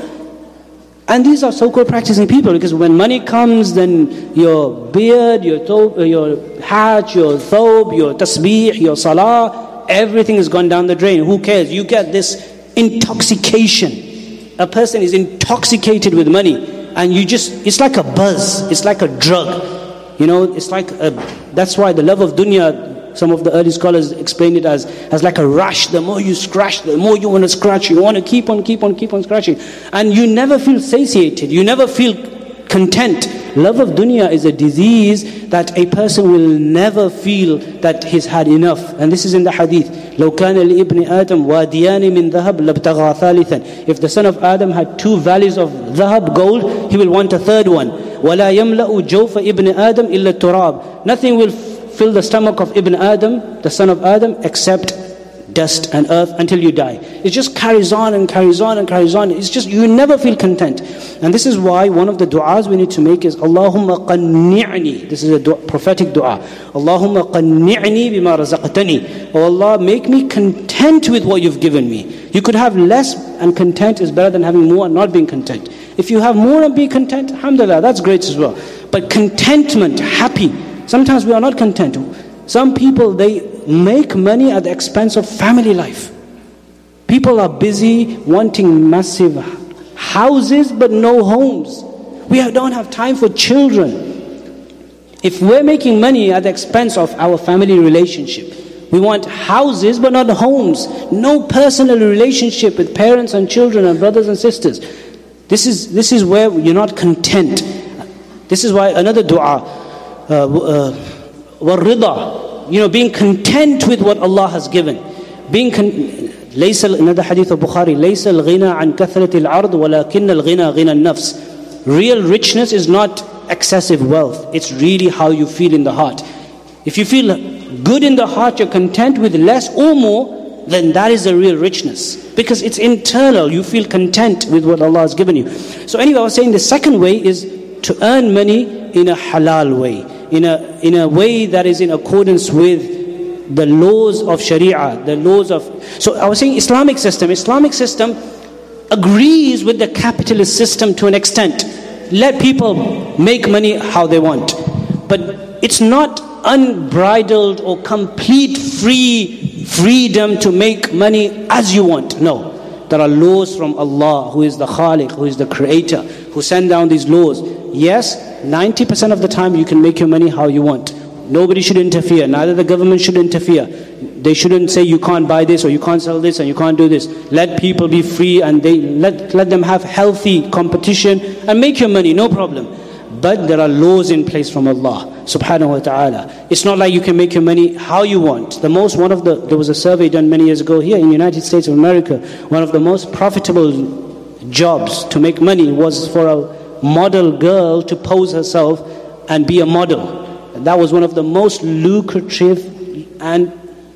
And these are so-called practicing people, because when money comes, then your beard, your thob, your hat, your thob, your tasbih, your salah, everything has gone down the drain. Who cares? You get this intoxication. A person is intoxicated with money, and you just, it's like a buzz, it's like a drug. You know, it's like, a, that's why the love of dunya, some of the early scholars explain it as, as like a rush. The more you scratch, the more you want to scratch. You want to keep on, keep on, keep on scratching. And you never feel satiated. You never feel content. Love of dunya is a disease that a person will never feel that he's had enough. And this is in the hadith. لو كان لابن آدم واديان من ذهب لابتغى ثالثا. If the son of Adam had two valleys of dhahab, gold, he will want a third one. ولا يملأ جوف ابن آدم إلا التراب. Nothing will fill the stomach of Ibn Adam, the son of Adam, except dust and earth until you die. It just carries on and carries on and carries on. It's just, you never feel content. And this is why one of the du'as we need to make is Allahumma qanni'ni. This is a dua, prophetic dua. Allahumma qanni'ni bima razaqtani. Oh Allah, make me content with what you've given me. You could have less, and content is better than having more and not being content. If you have more and be content, alhamdulillah, that's great as well. But contentment, happy. Sometimes we are not content. Some people, they make money at the expense of family life. People are busy wanting massive houses but no homes. We don't have time for children. If we're making money at the expense of our family relationship, we want houses but not homes, no personal relationship with parents and children and brothers and sisters. This is this is where you're not content. This is why another dua, وَالرِّضَى, you know, being content with what Allah has given. Being con- ليس another hadith of Bukhari, ليس الغنى عن كثرة العرض ولكن الغنى غنى النفس. Real richness is not excessive wealth. It's really how you feel in the heart. If you feel good in the heart, you're content with less or more, then that is the real richness. Because it's internal. You feel content with what Allah has given you. So anyway, I was saying the second way is to earn money in a halal way. In a, in a way that is in accordance with the laws of Sharia, the laws of... So I was saying Islamic system. Islamic system agrees with the capitalist system to an extent. Let people make money how they want. But it's not unbridled or complete free freedom to make money as you want. No. There are laws from Allah, who is the Khaliq, who is the Creator, who send down these laws. Yes, ninety percent of the time you can make your money how you want. Nobody should interfere. Neither the government should interfere. They shouldn't say you can't buy this or you can't sell this and you can't do this. Let people be free and they let, let them have healthy competition and make your money, no problem. But there are laws in place from Allah subhanahu wa ta'ala. It's not like you can make your money how you want. The most, one of the, there was a survey done many years ago here in the United States of America. One of the most profitable jobs to make money was for a model girl to pose herself and be a model. That was one of the most lucrative and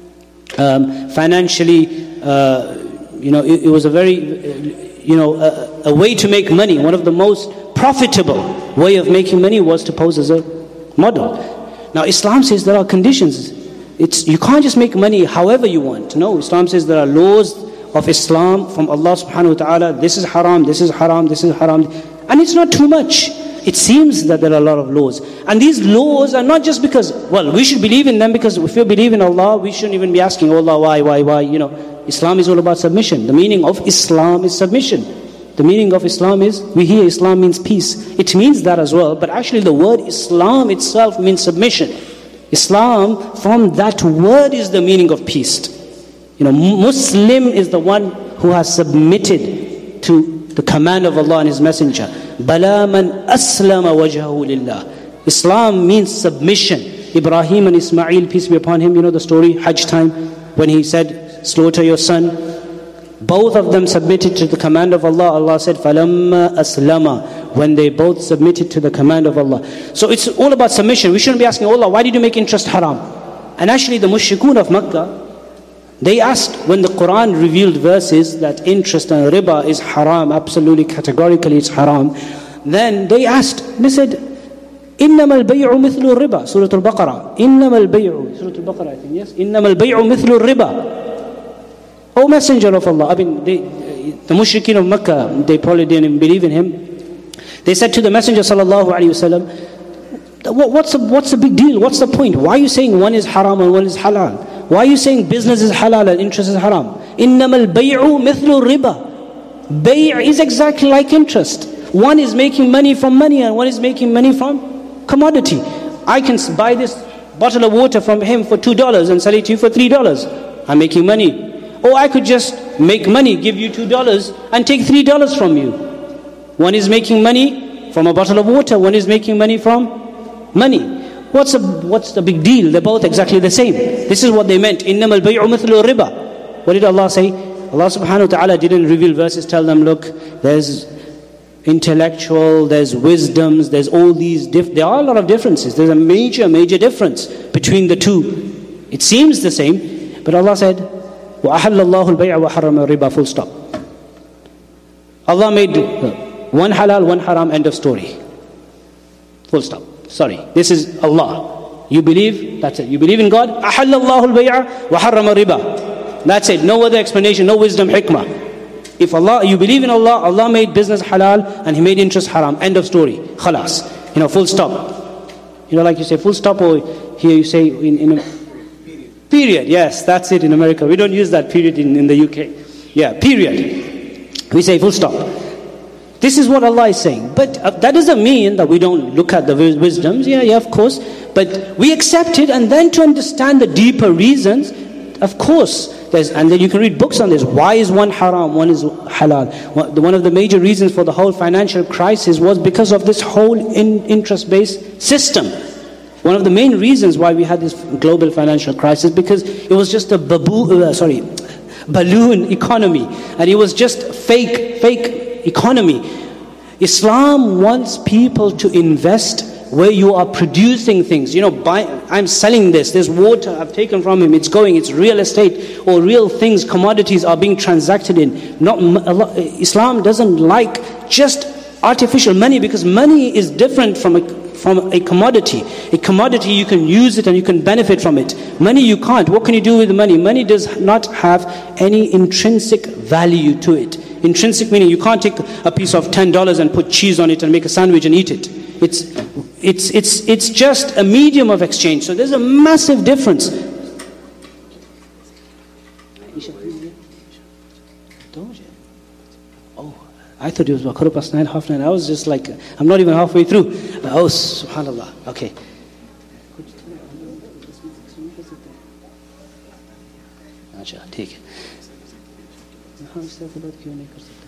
um, financially, uh, you know, it, it was a very, uh, you know, a, a way to make money. One of the most profitable way of making money was to pose as a model. Now Islam says there are conditions. It's, you can't just make money however you want. No, Islam says there are laws of Islam from Allah subhanahu wa ta'ala. This is haram, this is haram, this is haram. And it's not too much. It seems that there are a lot of laws. And these laws are not just because, well, we should believe in them because if we believe in Allah, we shouldn't even be asking, oh Allah, why, why, why? You know, Islam is all about submission. The meaning of Islam is submission. The meaning of Islam is, we hear Islam means peace. It means that as well, but actually the word Islam itself means submission. Islam, from that word is the meaning of peace. You know, Muslim is the one who has submitted to the command of Allah and His Messenger. Bala man aslama wajhahu lillah. Islam means submission. Ibrahim and Ismail, peace be upon him, you know the story, Hajj time, when he said, slaughter your son. Both of them submitted to the command of Allah. Allah said, falamma aslama, when they both submitted to the command of Allah. So it's all about submission. We shouldn't be asking, Allah, why did you make interest haram? And actually the mushrikun of Makkah, they asked, when the Quran revealed verses that interest and riba is haram, absolutely categorically it's haram, then they asked, they said, إِنَّمَا الْبَيْعُ مِثْلُ الرِّبَى, Surah Al-Baqarah. إِنَّمَا الْبَيْعُ, Surah Al-Baqarah I think, yes? إِنَّمَا الْبَيْعُ مِثْلُ الرِّبَى. O Messenger of Allah, I mean, they, the mushrikeen of Makkah, they probably didn't believe in him. They said to the Messenger sallallahu alaihi wasallam, what's the, what's the big deal? What's the point? Why are you saying one is haram and one is halal? Why are you saying business is halal and interest is haram? إِنَّمَا الْبَيْعُ مِثْلُ الرِّبَى. Bay' is exactly like interest. One is making money from money and one is making money from commodity. I can buy this bottle of water from him for two dollars and sell it to you for three dollars. I'm making money. Or I could just make money, give you two dollars and take three dollars from you. One is making money from a bottle of water, one is making money from money. What's the, what's the big deal? They're both exactly the same. This is what they meant. إِنَّمَا الْبَيْعُ مِثْلُ الرِّبَى. What did Allah say? Allah subhanahu wa ta'ala didn't reveal verses, tell them, look, there's intellectual, there's wisdoms, there's all these, diff- there are a lot of differences. There's a major, major difference between the two. It seems the same, but Allah said, وَأَحَلَّ اللَّهُ الْبَيْعَ وَحَرَّمَ الرِّبَى, full stop. Allah made one halal, one haram, end of story. Full stop. Sorry, this is Allah. You believe, that's it. You believe in God, أَحَلَّ اللَّهُ الْبَيْعَ وَحَرَّمَ الرِّبَى. That's it, no other explanation, no wisdom, hikmah. If Allah, you believe in Allah, Allah made business halal and He made interest haram. End of story. Khalas. You know, full stop. You know, like you say full stop, or here you say in, in a period. Period, yes, that's it in America. We don't use that period in, in the U K. Yeah, period. We say full stop. This is what Allah is saying. But uh, that doesn't mean that we don't look at the wis- wisdoms. Yeah, yeah, of course. But we accept it, and then to understand the deeper reasons, of course, there's, and then you can read books on this. Why is one haram, one is halal? One of the major reasons for the whole financial crisis was because of this whole in, interest-based system. One of the main reasons why we had this global financial crisis, because it was just a babu, uh, sorry, balloon economy, and it was just fake, fake economy. Islam wants people to invest where you are producing things. You know, buy, I'm selling this, there's water I've taken from him, it's going, it's real estate, or real things, commodities are being transacted in. Not Islam doesn't like just artificial money, because money is different from a, from a commodity. A commodity, you can use it and you can benefit from it. Money you can't. What can you do with money? Money does not have any intrinsic value to it. Intrinsic meaning you can't take a piece of ten dollars and put cheese on it and make a sandwich and eat it. It's, it's, it's, it's just a medium of exchange. So there's a massive difference. Oh, I thought it was about quarter past nine, half nine. I was just like, I'm not even halfway through. Oh, subhanallah. Okay. अच्छा ठीक है हाँ इससे के बाद क्यों नहीं कर सकते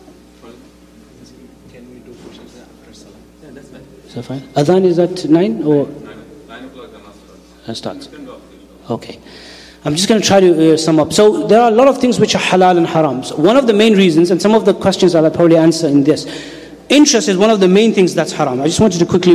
Can we do questions after Salah? Yeah, that's fine. Is that fine? Adhan is at nine or? nine o'clock the starts. Okay. I'm just going to try to uh, sum up. So there are a lot of things which are halal and haram. So one of the main reasons, and some of the questions I'll probably answer in this. Interest is one of the main things that's haram. I just wanted to quickly...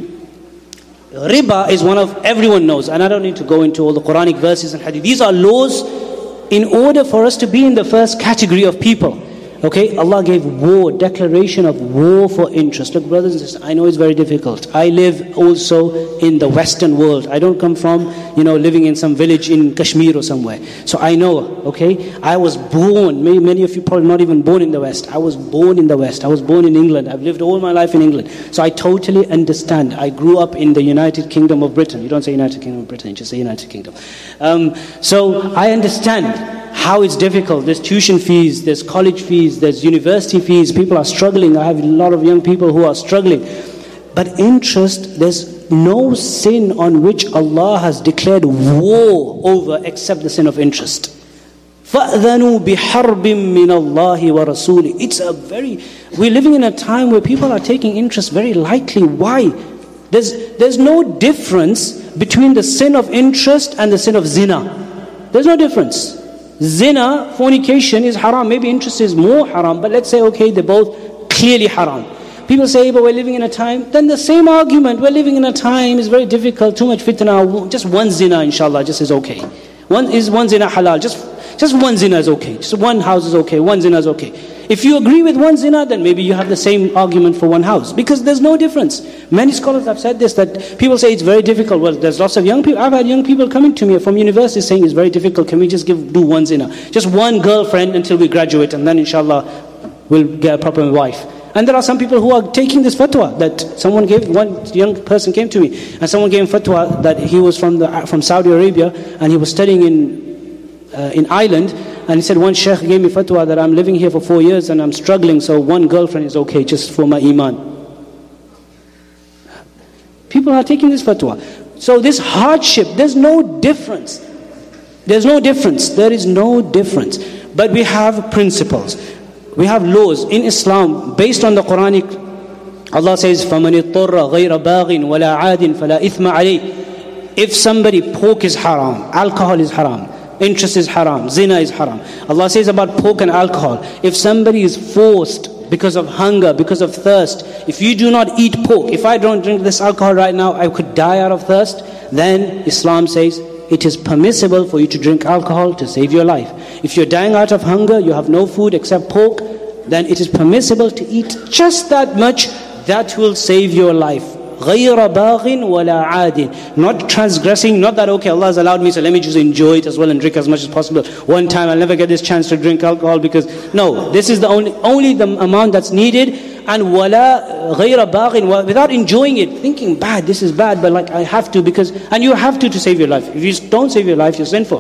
Riba is one of, everyone knows, and I don't need to go into all the Quranic verses and hadith. These are laws in order for us to be in the first category of people. Okay, Allah gave war, declaration of war for interest. Look, brothers and sisters, I know it's very difficult. I live also in the Western world. I don't come from, you know, living in some village in Kashmir or somewhere. So I know, okay, I was born, many, many of you probably not even born in the West. I was born in the West. I was born in England. I've lived all my life in England. So I totally understand. I grew up in the United Kingdom of Britain. You don't say United Kingdom of Britain, you just say United Kingdom. Um, so I understand how it's difficult. There's tuition fees, there's college fees, there's university fees. People are struggling. I have a lot of young people who are struggling. But interest, there's no sin on which Allah has declared war over except the sin of interest. فَأْذَنُوا بِحَرْبٍ مِّنَ اللَّهِ وَرَسُولِهِ. It's a very, we're living in a time where people are taking interest very lightly. Why? There's, there's no difference between the sin of interest and the sin of zina. There's no difference. Zina, fornication is haram. Maybe interest is more haram, but let's say, okay, they're both clearly haram. People say, but we're living in a time, then the same argument, we're living in a time, is very difficult, too much fitna, just one zina, inshallah, just is okay. One is one zina halal, just, just one zina is okay. Just one house is okay, one zina is okay. If you agree with one zina, then maybe you have the same argument for one house, because there's no difference. Many scholars have said this, that people say it's very difficult. Well, there's lots of young people. I've had young people coming to me from university saying it's very difficult. Can we just give do one zina? Just one girlfriend until we graduate, and then inshallah we'll get a proper wife. And there are some people who are taking this fatwa, that someone gave, one young person came to me, and someone gave him fatwa that he was from the from Saudi Arabia, and he was studying in uh, in Ireland, and he said, one sheikh gave me fatwa that I'm living here for four years and I'm struggling, so one girlfriend is okay, just for my iman. People are taking this fatwa. So this hardship, there's no difference. There's no difference. There is no difference. But we have principles. We have laws in Islam based on the Quranic. Allah says, فَمَنِ اضْطُرَّ غَيْرَ بَاغٍ وَلَا عَادٍ فَلَا إِثْمَ عَلَيْهِ. If somebody, pork is haram, alcohol is haram, interest is haram, zina is haram. Allah says about pork and alcohol, if somebody is forced because of hunger, because of thirst, if you do not eat pork, if I don't drink this alcohol right now, I could die out of thirst, then Islam says it is permissible for you to drink alcohol to save your life. If you're dying out of hunger, you have no food except pork, then it is permissible to eat just that much, that will save your life. غَيْرَ بَاغٍ وَلَا عَادٍ. Not transgressing, not that, okay, Allah has allowed me, so let me just enjoy it as well and drink as much as possible. One time I'll never get this chance to drink alcohol because, no, this is the only only the amount that's needed. And وَلَا غَيْرَ بَاغٍ, without enjoying it, thinking, bad, this is bad, but like I have to because, and you have to to save your life. If you don't save your life, you're sinful.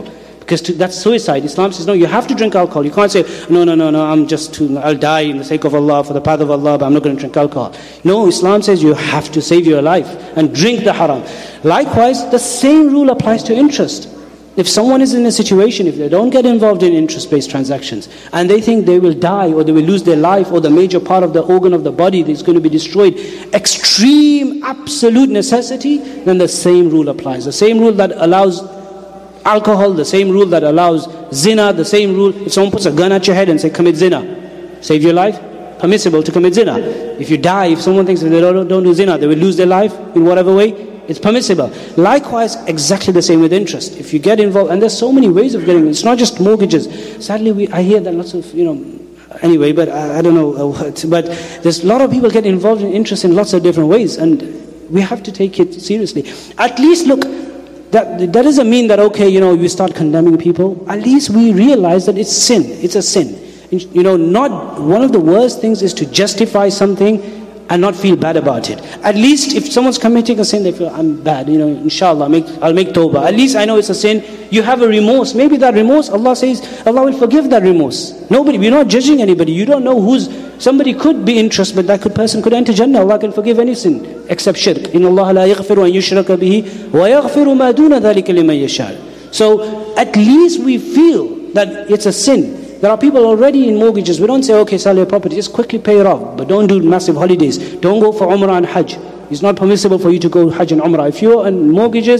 Because to, that's suicide. Islam says, no, you have to drink alcohol. You can't say, no, no, no, no, I'm just too, I'll die in the sake of Allah, for the path of Allah, but I'm not going to drink alcohol. No, Islam says you have to save your life and drink the haram. Likewise, the same rule applies to interest. If someone is in a situation, if they don't get involved in interest-based transactions, and they think they will die, or they will lose their life, or the major part of the organ of the body is going to be destroyed, extreme, absolute necessity, then the same rule applies. The same rule that allows alcohol, the same rule that allows zina, the same rule, if someone puts a gun at your head and say, commit zina, save your life, permissible to commit zina. If you die, if someone thinks if they don't, don't do zina, they will lose their life in whatever way, it's permissible. Likewise, exactly the same with interest. If you get involved, and there's so many ways of getting, it's not just mortgages. Sadly, we, I hear that lots of, you know, anyway, but I, I don't know what, but there's a lot of people get involved in interest in lots of different ways, and we have to take it seriously. At least, look, that, that doesn't mean that, okay, you know, we start condemning people. At least we realize that it's sin, it's a sin. You know, not, one of the worst things is to justify something and not feel bad about it. At least if someone's committing a sin, they feel, I'm bad, you know, inshallah, I'll make, I'll make tawbah. At least I know it's a sin. You have a remorse. Maybe that remorse, Allah says, Allah will forgive that remorse. Nobody, we're not judging anybody. You don't know who's, somebody could be interested, but that could, person could enter Jannah. Allah can forgive any sin, except shirk. إِنَّ اللَّهَ لَا يَغْفِرُ أَن يُشْرَكَ بِهِ وَيَغْفِرُ مَا دُونَ ذَلِكَ لِمَنْ يَشَاءُ. So at least we feel that it's a sin. There are people already in mortgages. We don't say, okay, sell your property, just quickly pay it off. But don't do massive holidays. Don't go for Umrah and Hajj. It's not permissible for you to go Hajj and Umrah. If you're in mortgages,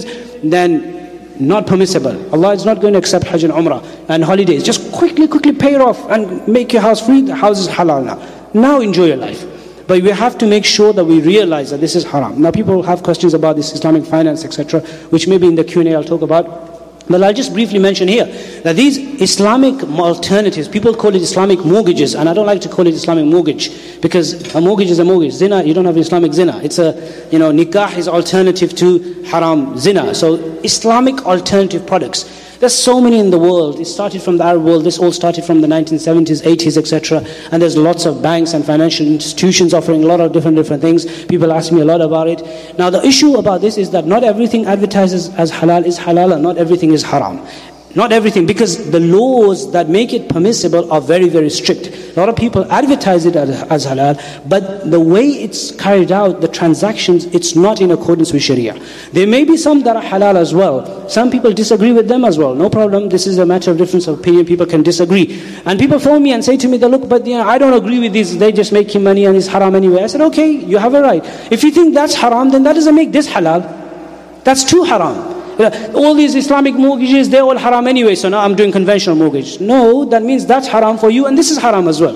then not permissible. Allah is not going to accept Hajj and Umrah and holidays. Just quickly, quickly pay it off and make your house free. The house is halal now. Now enjoy your life. But we have to make sure that we realize that this is haram. Now people have questions about this Islamic finance, et cetera, which maybe in the Q and A I'll talk about. But I'll just briefly mention here that these Islamic alternatives, people call it Islamic mortgages, and I don't like to call it Islamic mortgage, because a mortgage is a mortgage. Zina, you don't have Islamic zina. It's a, you know, nikah is alternative to haram zina. So Islamic alternative products. There's so many in the world. It started from the Arab world. This all started from the nineteen seventies, eighties, et cetera. And there's lots of banks and financial institutions offering a lot of different different things. People ask me a lot about it. Now the issue about this is that not everything advertises as halal is halal, and not everything is haram. Not everything, because the laws that make it permissible are very, very strict. A lot of people advertise it as, as halal, but the way it's carried out, the transactions, it's not in accordance with Sharia. There may be some that are halal as well. Some people disagree with them as well. No problem, this is a matter of difference of opinion. People can disagree. And people phone me and say to me, that, look, but you know, I don't agree with this. They just making money and it's haram anyway. I said, okay, you have a right. If you think that's haram, then that doesn't make this halal. That's too haram. All these Islamic mortgages, they're all haram anyway, so now I'm doing conventional mortgage. No, that means that's haram for you, and this is haram as well.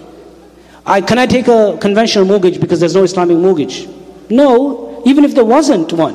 I, can I take a conventional mortgage because there's no Islamic mortgage? No, even if there wasn't one.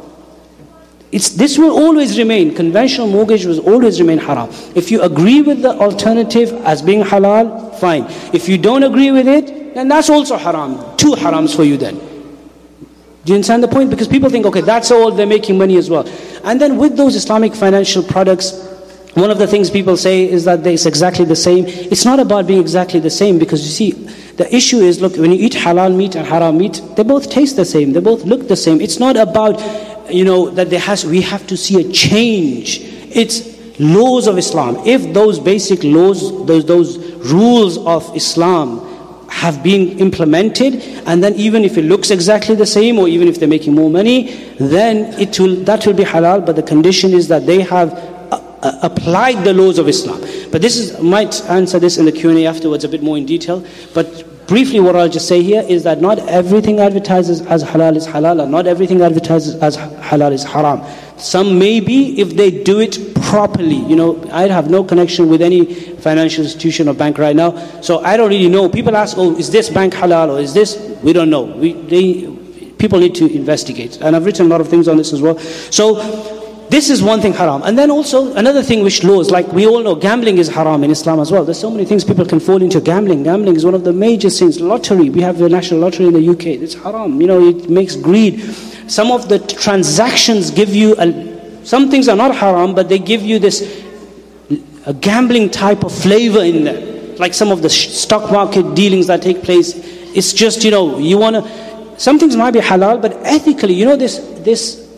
It's, this will always remain, conventional mortgage will always remain haram. If you agree with the alternative as being halal, fine. If you don't agree with it, then that's also haram. Two harams for you then. Do you understand the point? Because people think, okay, that's all, they're making money as well. And then with those Islamic financial products, one of the things people say is that it's exactly the same. It's not about being exactly the same, because you see, the issue is, look, when you eat halal meat and haram meat, they both taste the same, they both look the same. It's not about, you know, that there has, we have to see a change. It's laws of Islam. If those basic laws, those, those rules of Islam have been implemented, and then even if it looks exactly the same, or even if they're making more money, then it will, that will be halal, but the condition is that they have uh, uh, applied the laws of Islam. But this is, I might answer this in the Q and A afterwards a bit more in detail, but briefly what I'll just say here is that not everything advertises as halal is halal, and not everything advertises as halal is haram. Some may be if they do it properly. You know, I have no connection with any financial institution or bank right now, so I don't really know. People ask, oh, is this bank halal or is this? We don't know. We, they, people need to investigate. And I've written a lot of things on this as well. So this is one thing, haram. And then also another thing which laws, like we all know, gambling is haram in Islam as well. There's so many things people can fall into. Gambling. Gambling is one of the major sins. Lottery. We have the national lottery in the U K. It's haram. You know, it makes greed. Some of the transactions give you, a, some things are not haram, but they give you this a gambling type of flavor in there. Like some of the stock market dealings that take place. It's just, you know, you want to, some things might be halal, but ethically, you know, this this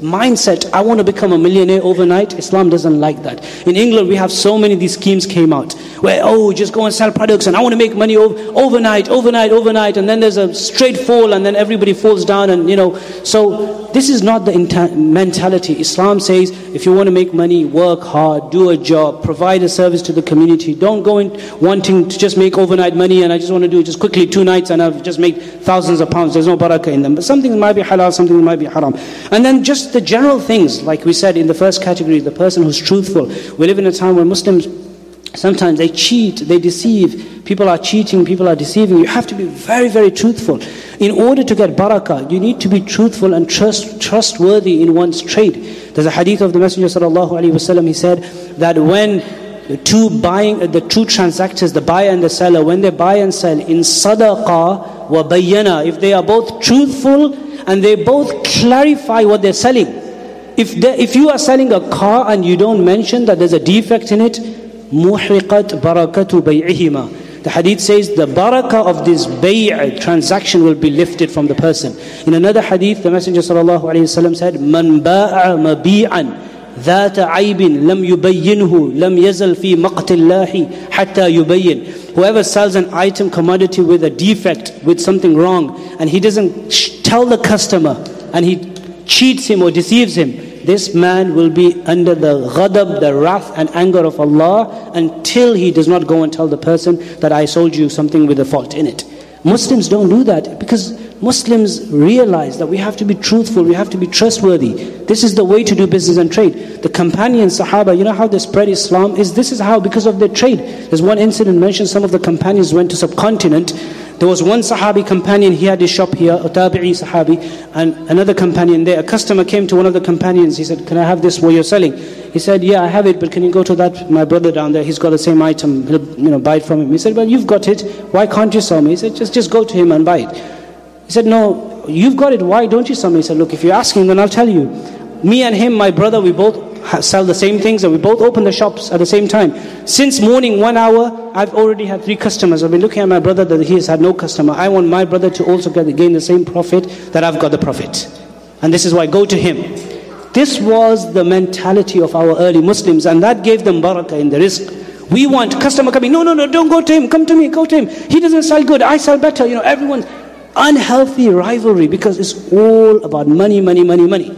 mindset, I want to become a millionaire overnight. Islam doesn't like that. In England, we have so many of these schemes came out where, oh, just go and sell products and I want to make money over, overnight, overnight, overnight, and then there's a straight fall and then everybody falls down, and you know. So this is not the inta- mentality. Islam says, if you want to make money, work hard, do a job, provide a service to the community. Don't go in wanting to just make overnight money and I just want to do it just quickly two nights and I've just made thousands of pounds. There's no barakah in them. But something might be halal, something might be haram. And then just the general things, like we said in the first category, the person who's truthful. We live in a time where Muslims, sometimes they cheat, they deceive. People are cheating, people are deceiving. You have to be very, very truthful. In order to get barakah, you need to be truthful and trust, trustworthy in one's trade. There's a hadith of the Messenger sallallahu alaihi wasallam. He said that when the two buying, the two transactors, the buyer and the seller, when they buy and sell in sadaqah wa bayyana, if they are both truthful and they both clarify what they're selling. If they, if you are selling a car and you don't mention that there's a defect in it, muhriqat barakatu bay'ihima. The hadith says the barakah of this bay' transaction will be lifted from the person. In another hadith, the Messenger sallallahu alaihi wasallam said, "Man ba'a mabi'an ذات عيب لم يبينه لم يزل في مقت الله حتى يبين." Whoever sells an item, commodity with a defect, with something wrong, and he doesn't sh- tell the customer, and he cheats him or deceives him, this man will be under the ghadab, the wrath and anger of Allah, until he does not go and tell the person that I sold you something with a fault in it. Muslims don't do that because Muslims realize that we have to be truthful, we have to be trustworthy. This is the way to do business and trade. The companions, Sahaba, you know how they spread Islam? Is this is how, because of their trade. There's one incident mentioned, some of the companions went to subcontinent. There was one Sahabi companion, he had his shop here, a Tabi'i Sahabi, and another companion there. A customer came to one of the companions, he said, "Can I have this what you're selling?" He said, "Yeah, I have it, but can you go to that, my brother down there, he's got the same item, he'll you know, buy it from him." He said, "Well, you've got it, why can't you sell me?" He said, just, just go to him and buy it. He said, "No, you've got it, why don't you sell me?" He said, "Look, if you're asking, then I'll tell you. Me and him, my brother, we both sell the same things and we both open the shops at the same time. Since morning, one hour, I've already had three customers. I've been looking at my brother that he has had no customer. I want my brother to also get, gain the same profit that I've got the profit. And this is why I go to him." This was the mentality of our early Muslims, and that gave them barakah in the rizq. We want customer coming, no, no, no, don't go to him, come to me, go to him. He doesn't sell good, I sell better. You know, everyone's unhealthy rivalry because it's all about money, money, money, money.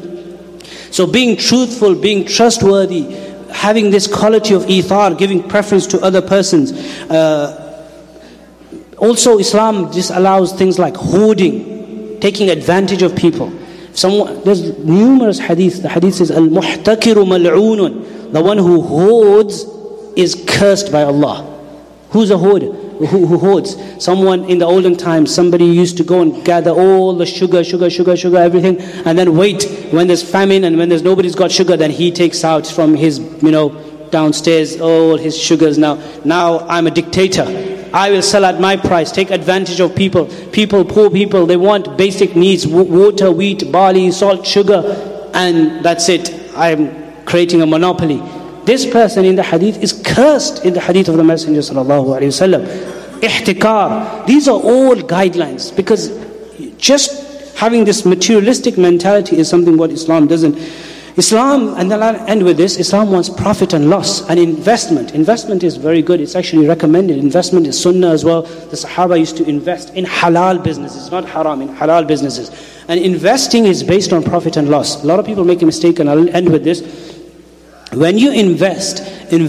So being truthful, being trustworthy, having this quality of ithar, giving preference to other persons. Uh, also Islam disallows things like hoarding, taking advantage of people. Someone, there's numerous hadith. The hadith says, "Al-muhtakiru mal'oonun." The one who hoards is cursed by Allah. Who's a hoarder? Who, who hoards? Someone in the olden times, somebody used to go and gather all the sugar, sugar, sugar, sugar, everything, and then wait when there's famine and when there's nobody's got sugar, then he takes out from his, you know, downstairs all his sugars. Now, now I'm a dictator. I will sell at my price, take advantage of people. People, poor people, they want basic needs, water, wheat, barley, salt, sugar, and that's it. I'm creating a monopoly. This person in the hadith is cursed in the hadith of the Messenger sallallahu alaihi wasallam. Ihtikar. These are all guidelines, because just having this materialistic mentality is something what Islam doesn't. Islam, and then I'll end with this, Islam wants profit and loss and investment. Investment is very good, it's actually recommended. Investment is sunnah as well. The Sahaba used to invest in halal businesses, not haram, in halal businesses. And investing is based on profit and loss. A lot of people make a mistake, and I'll end with this. When you invest,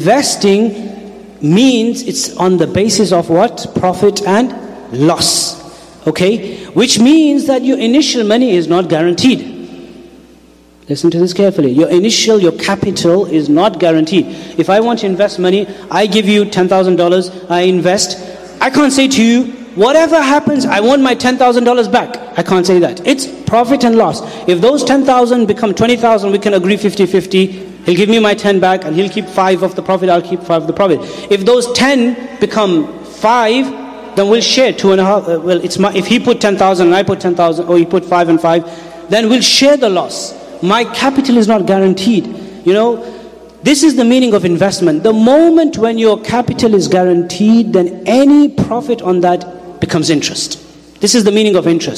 investing means it's on the basis of what? Profit and loss. Okay? Which means that your initial money is not guaranteed. Listen to this carefully. Your initial, your capital is not guaranteed. If I want to invest money, I give you ten thousand dollars, I invest. I can't say to you, whatever happens, I want my ten thousand dollars back. I can't say that. It's profit and loss. If those ten thousand become twenty thousand, we can agree fifty-fifty. He'll give me my ten back and he'll keep five of the profit, I'll keep five of the profit. If those ten become five, then we'll share two and a half. Uh, well, it's my, if he put ten thousand and I put ten thousand, or he put five and five, then we'll share the loss. My capital is not guaranteed. You know, this is the meaning of investment. The moment when your capital is guaranteed, then any profit on that becomes interest. This is the meaning of interest.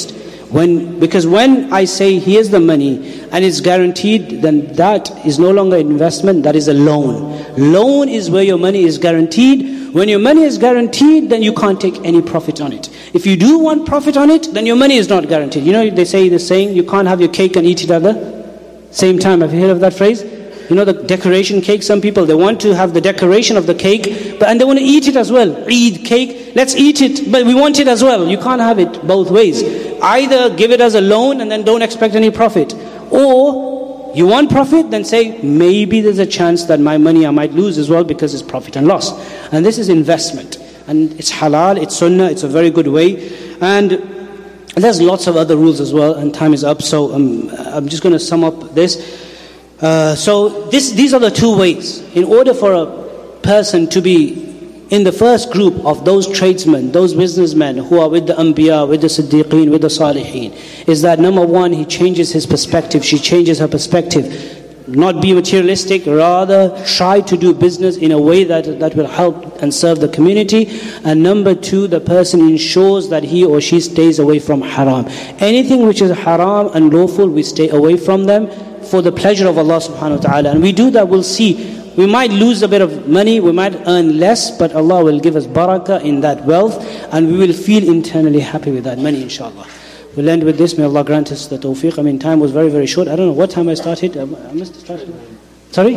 When, because when I say here's the money and it's guaranteed, then that is no longer investment, that is a loan. Loan is where your money is guaranteed. When your money is guaranteed, then you can't take any profit on it. If you do want profit on it, then your money is not guaranteed. You know, they say the saying, you can't have your cake and eat it at the same time. Have you heard of that phrase? You know the decoration cake, some people, they want to have the decoration of the cake, but and they want to eat it as well. Eid cake, let's eat it, but we want it as well. You can't have it both ways. Either give it as a loan and then don't expect any profit. Or you want profit, then say, maybe there's a chance that my money I might lose as well because it's profit and loss. And this is investment. And it's halal, it's sunnah, it's a very good way. And there's lots of other rules as well, and time is up, so um, I'm just going to sum up this. Uh, so this, these are the two ways. In order for a person to be in the first group of those tradesmen, those businessmen who are with the Anbiya, with the Siddiqeen, with the Salihin, is that number one, he changes his perspective, she changes her perspective. Not be materialistic, rather try to do business in a way that, that will help and serve the community. And number two, the person ensures that he or she stays away from haram. Anything which is haram and lawful, we stay away from them for the pleasure of Allah subhanahu wa ta'ala. And we do that, we'll see. We might lose a bit of money, we might earn less, but Allah will give us barakah in that wealth, and we will feel internally happy with that money, inshallah. We'll end with this. May Allah grant us the tawfiq. I mean, time was very, very short. I don't know what time I started. I must have started. Sorry?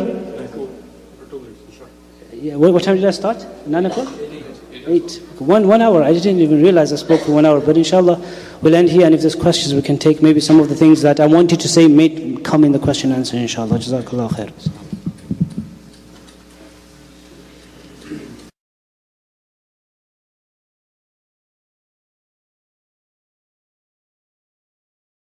Yeah, what, what time did I start? Nine o'clock? Eight. One, one hour. I didn't even realize I spoke for one hour. But inshallah, we'll end here. And if there's questions, we can take maybe some of the things that I wanted to say may come in the question and answer, inshallah. Jazakallah khair.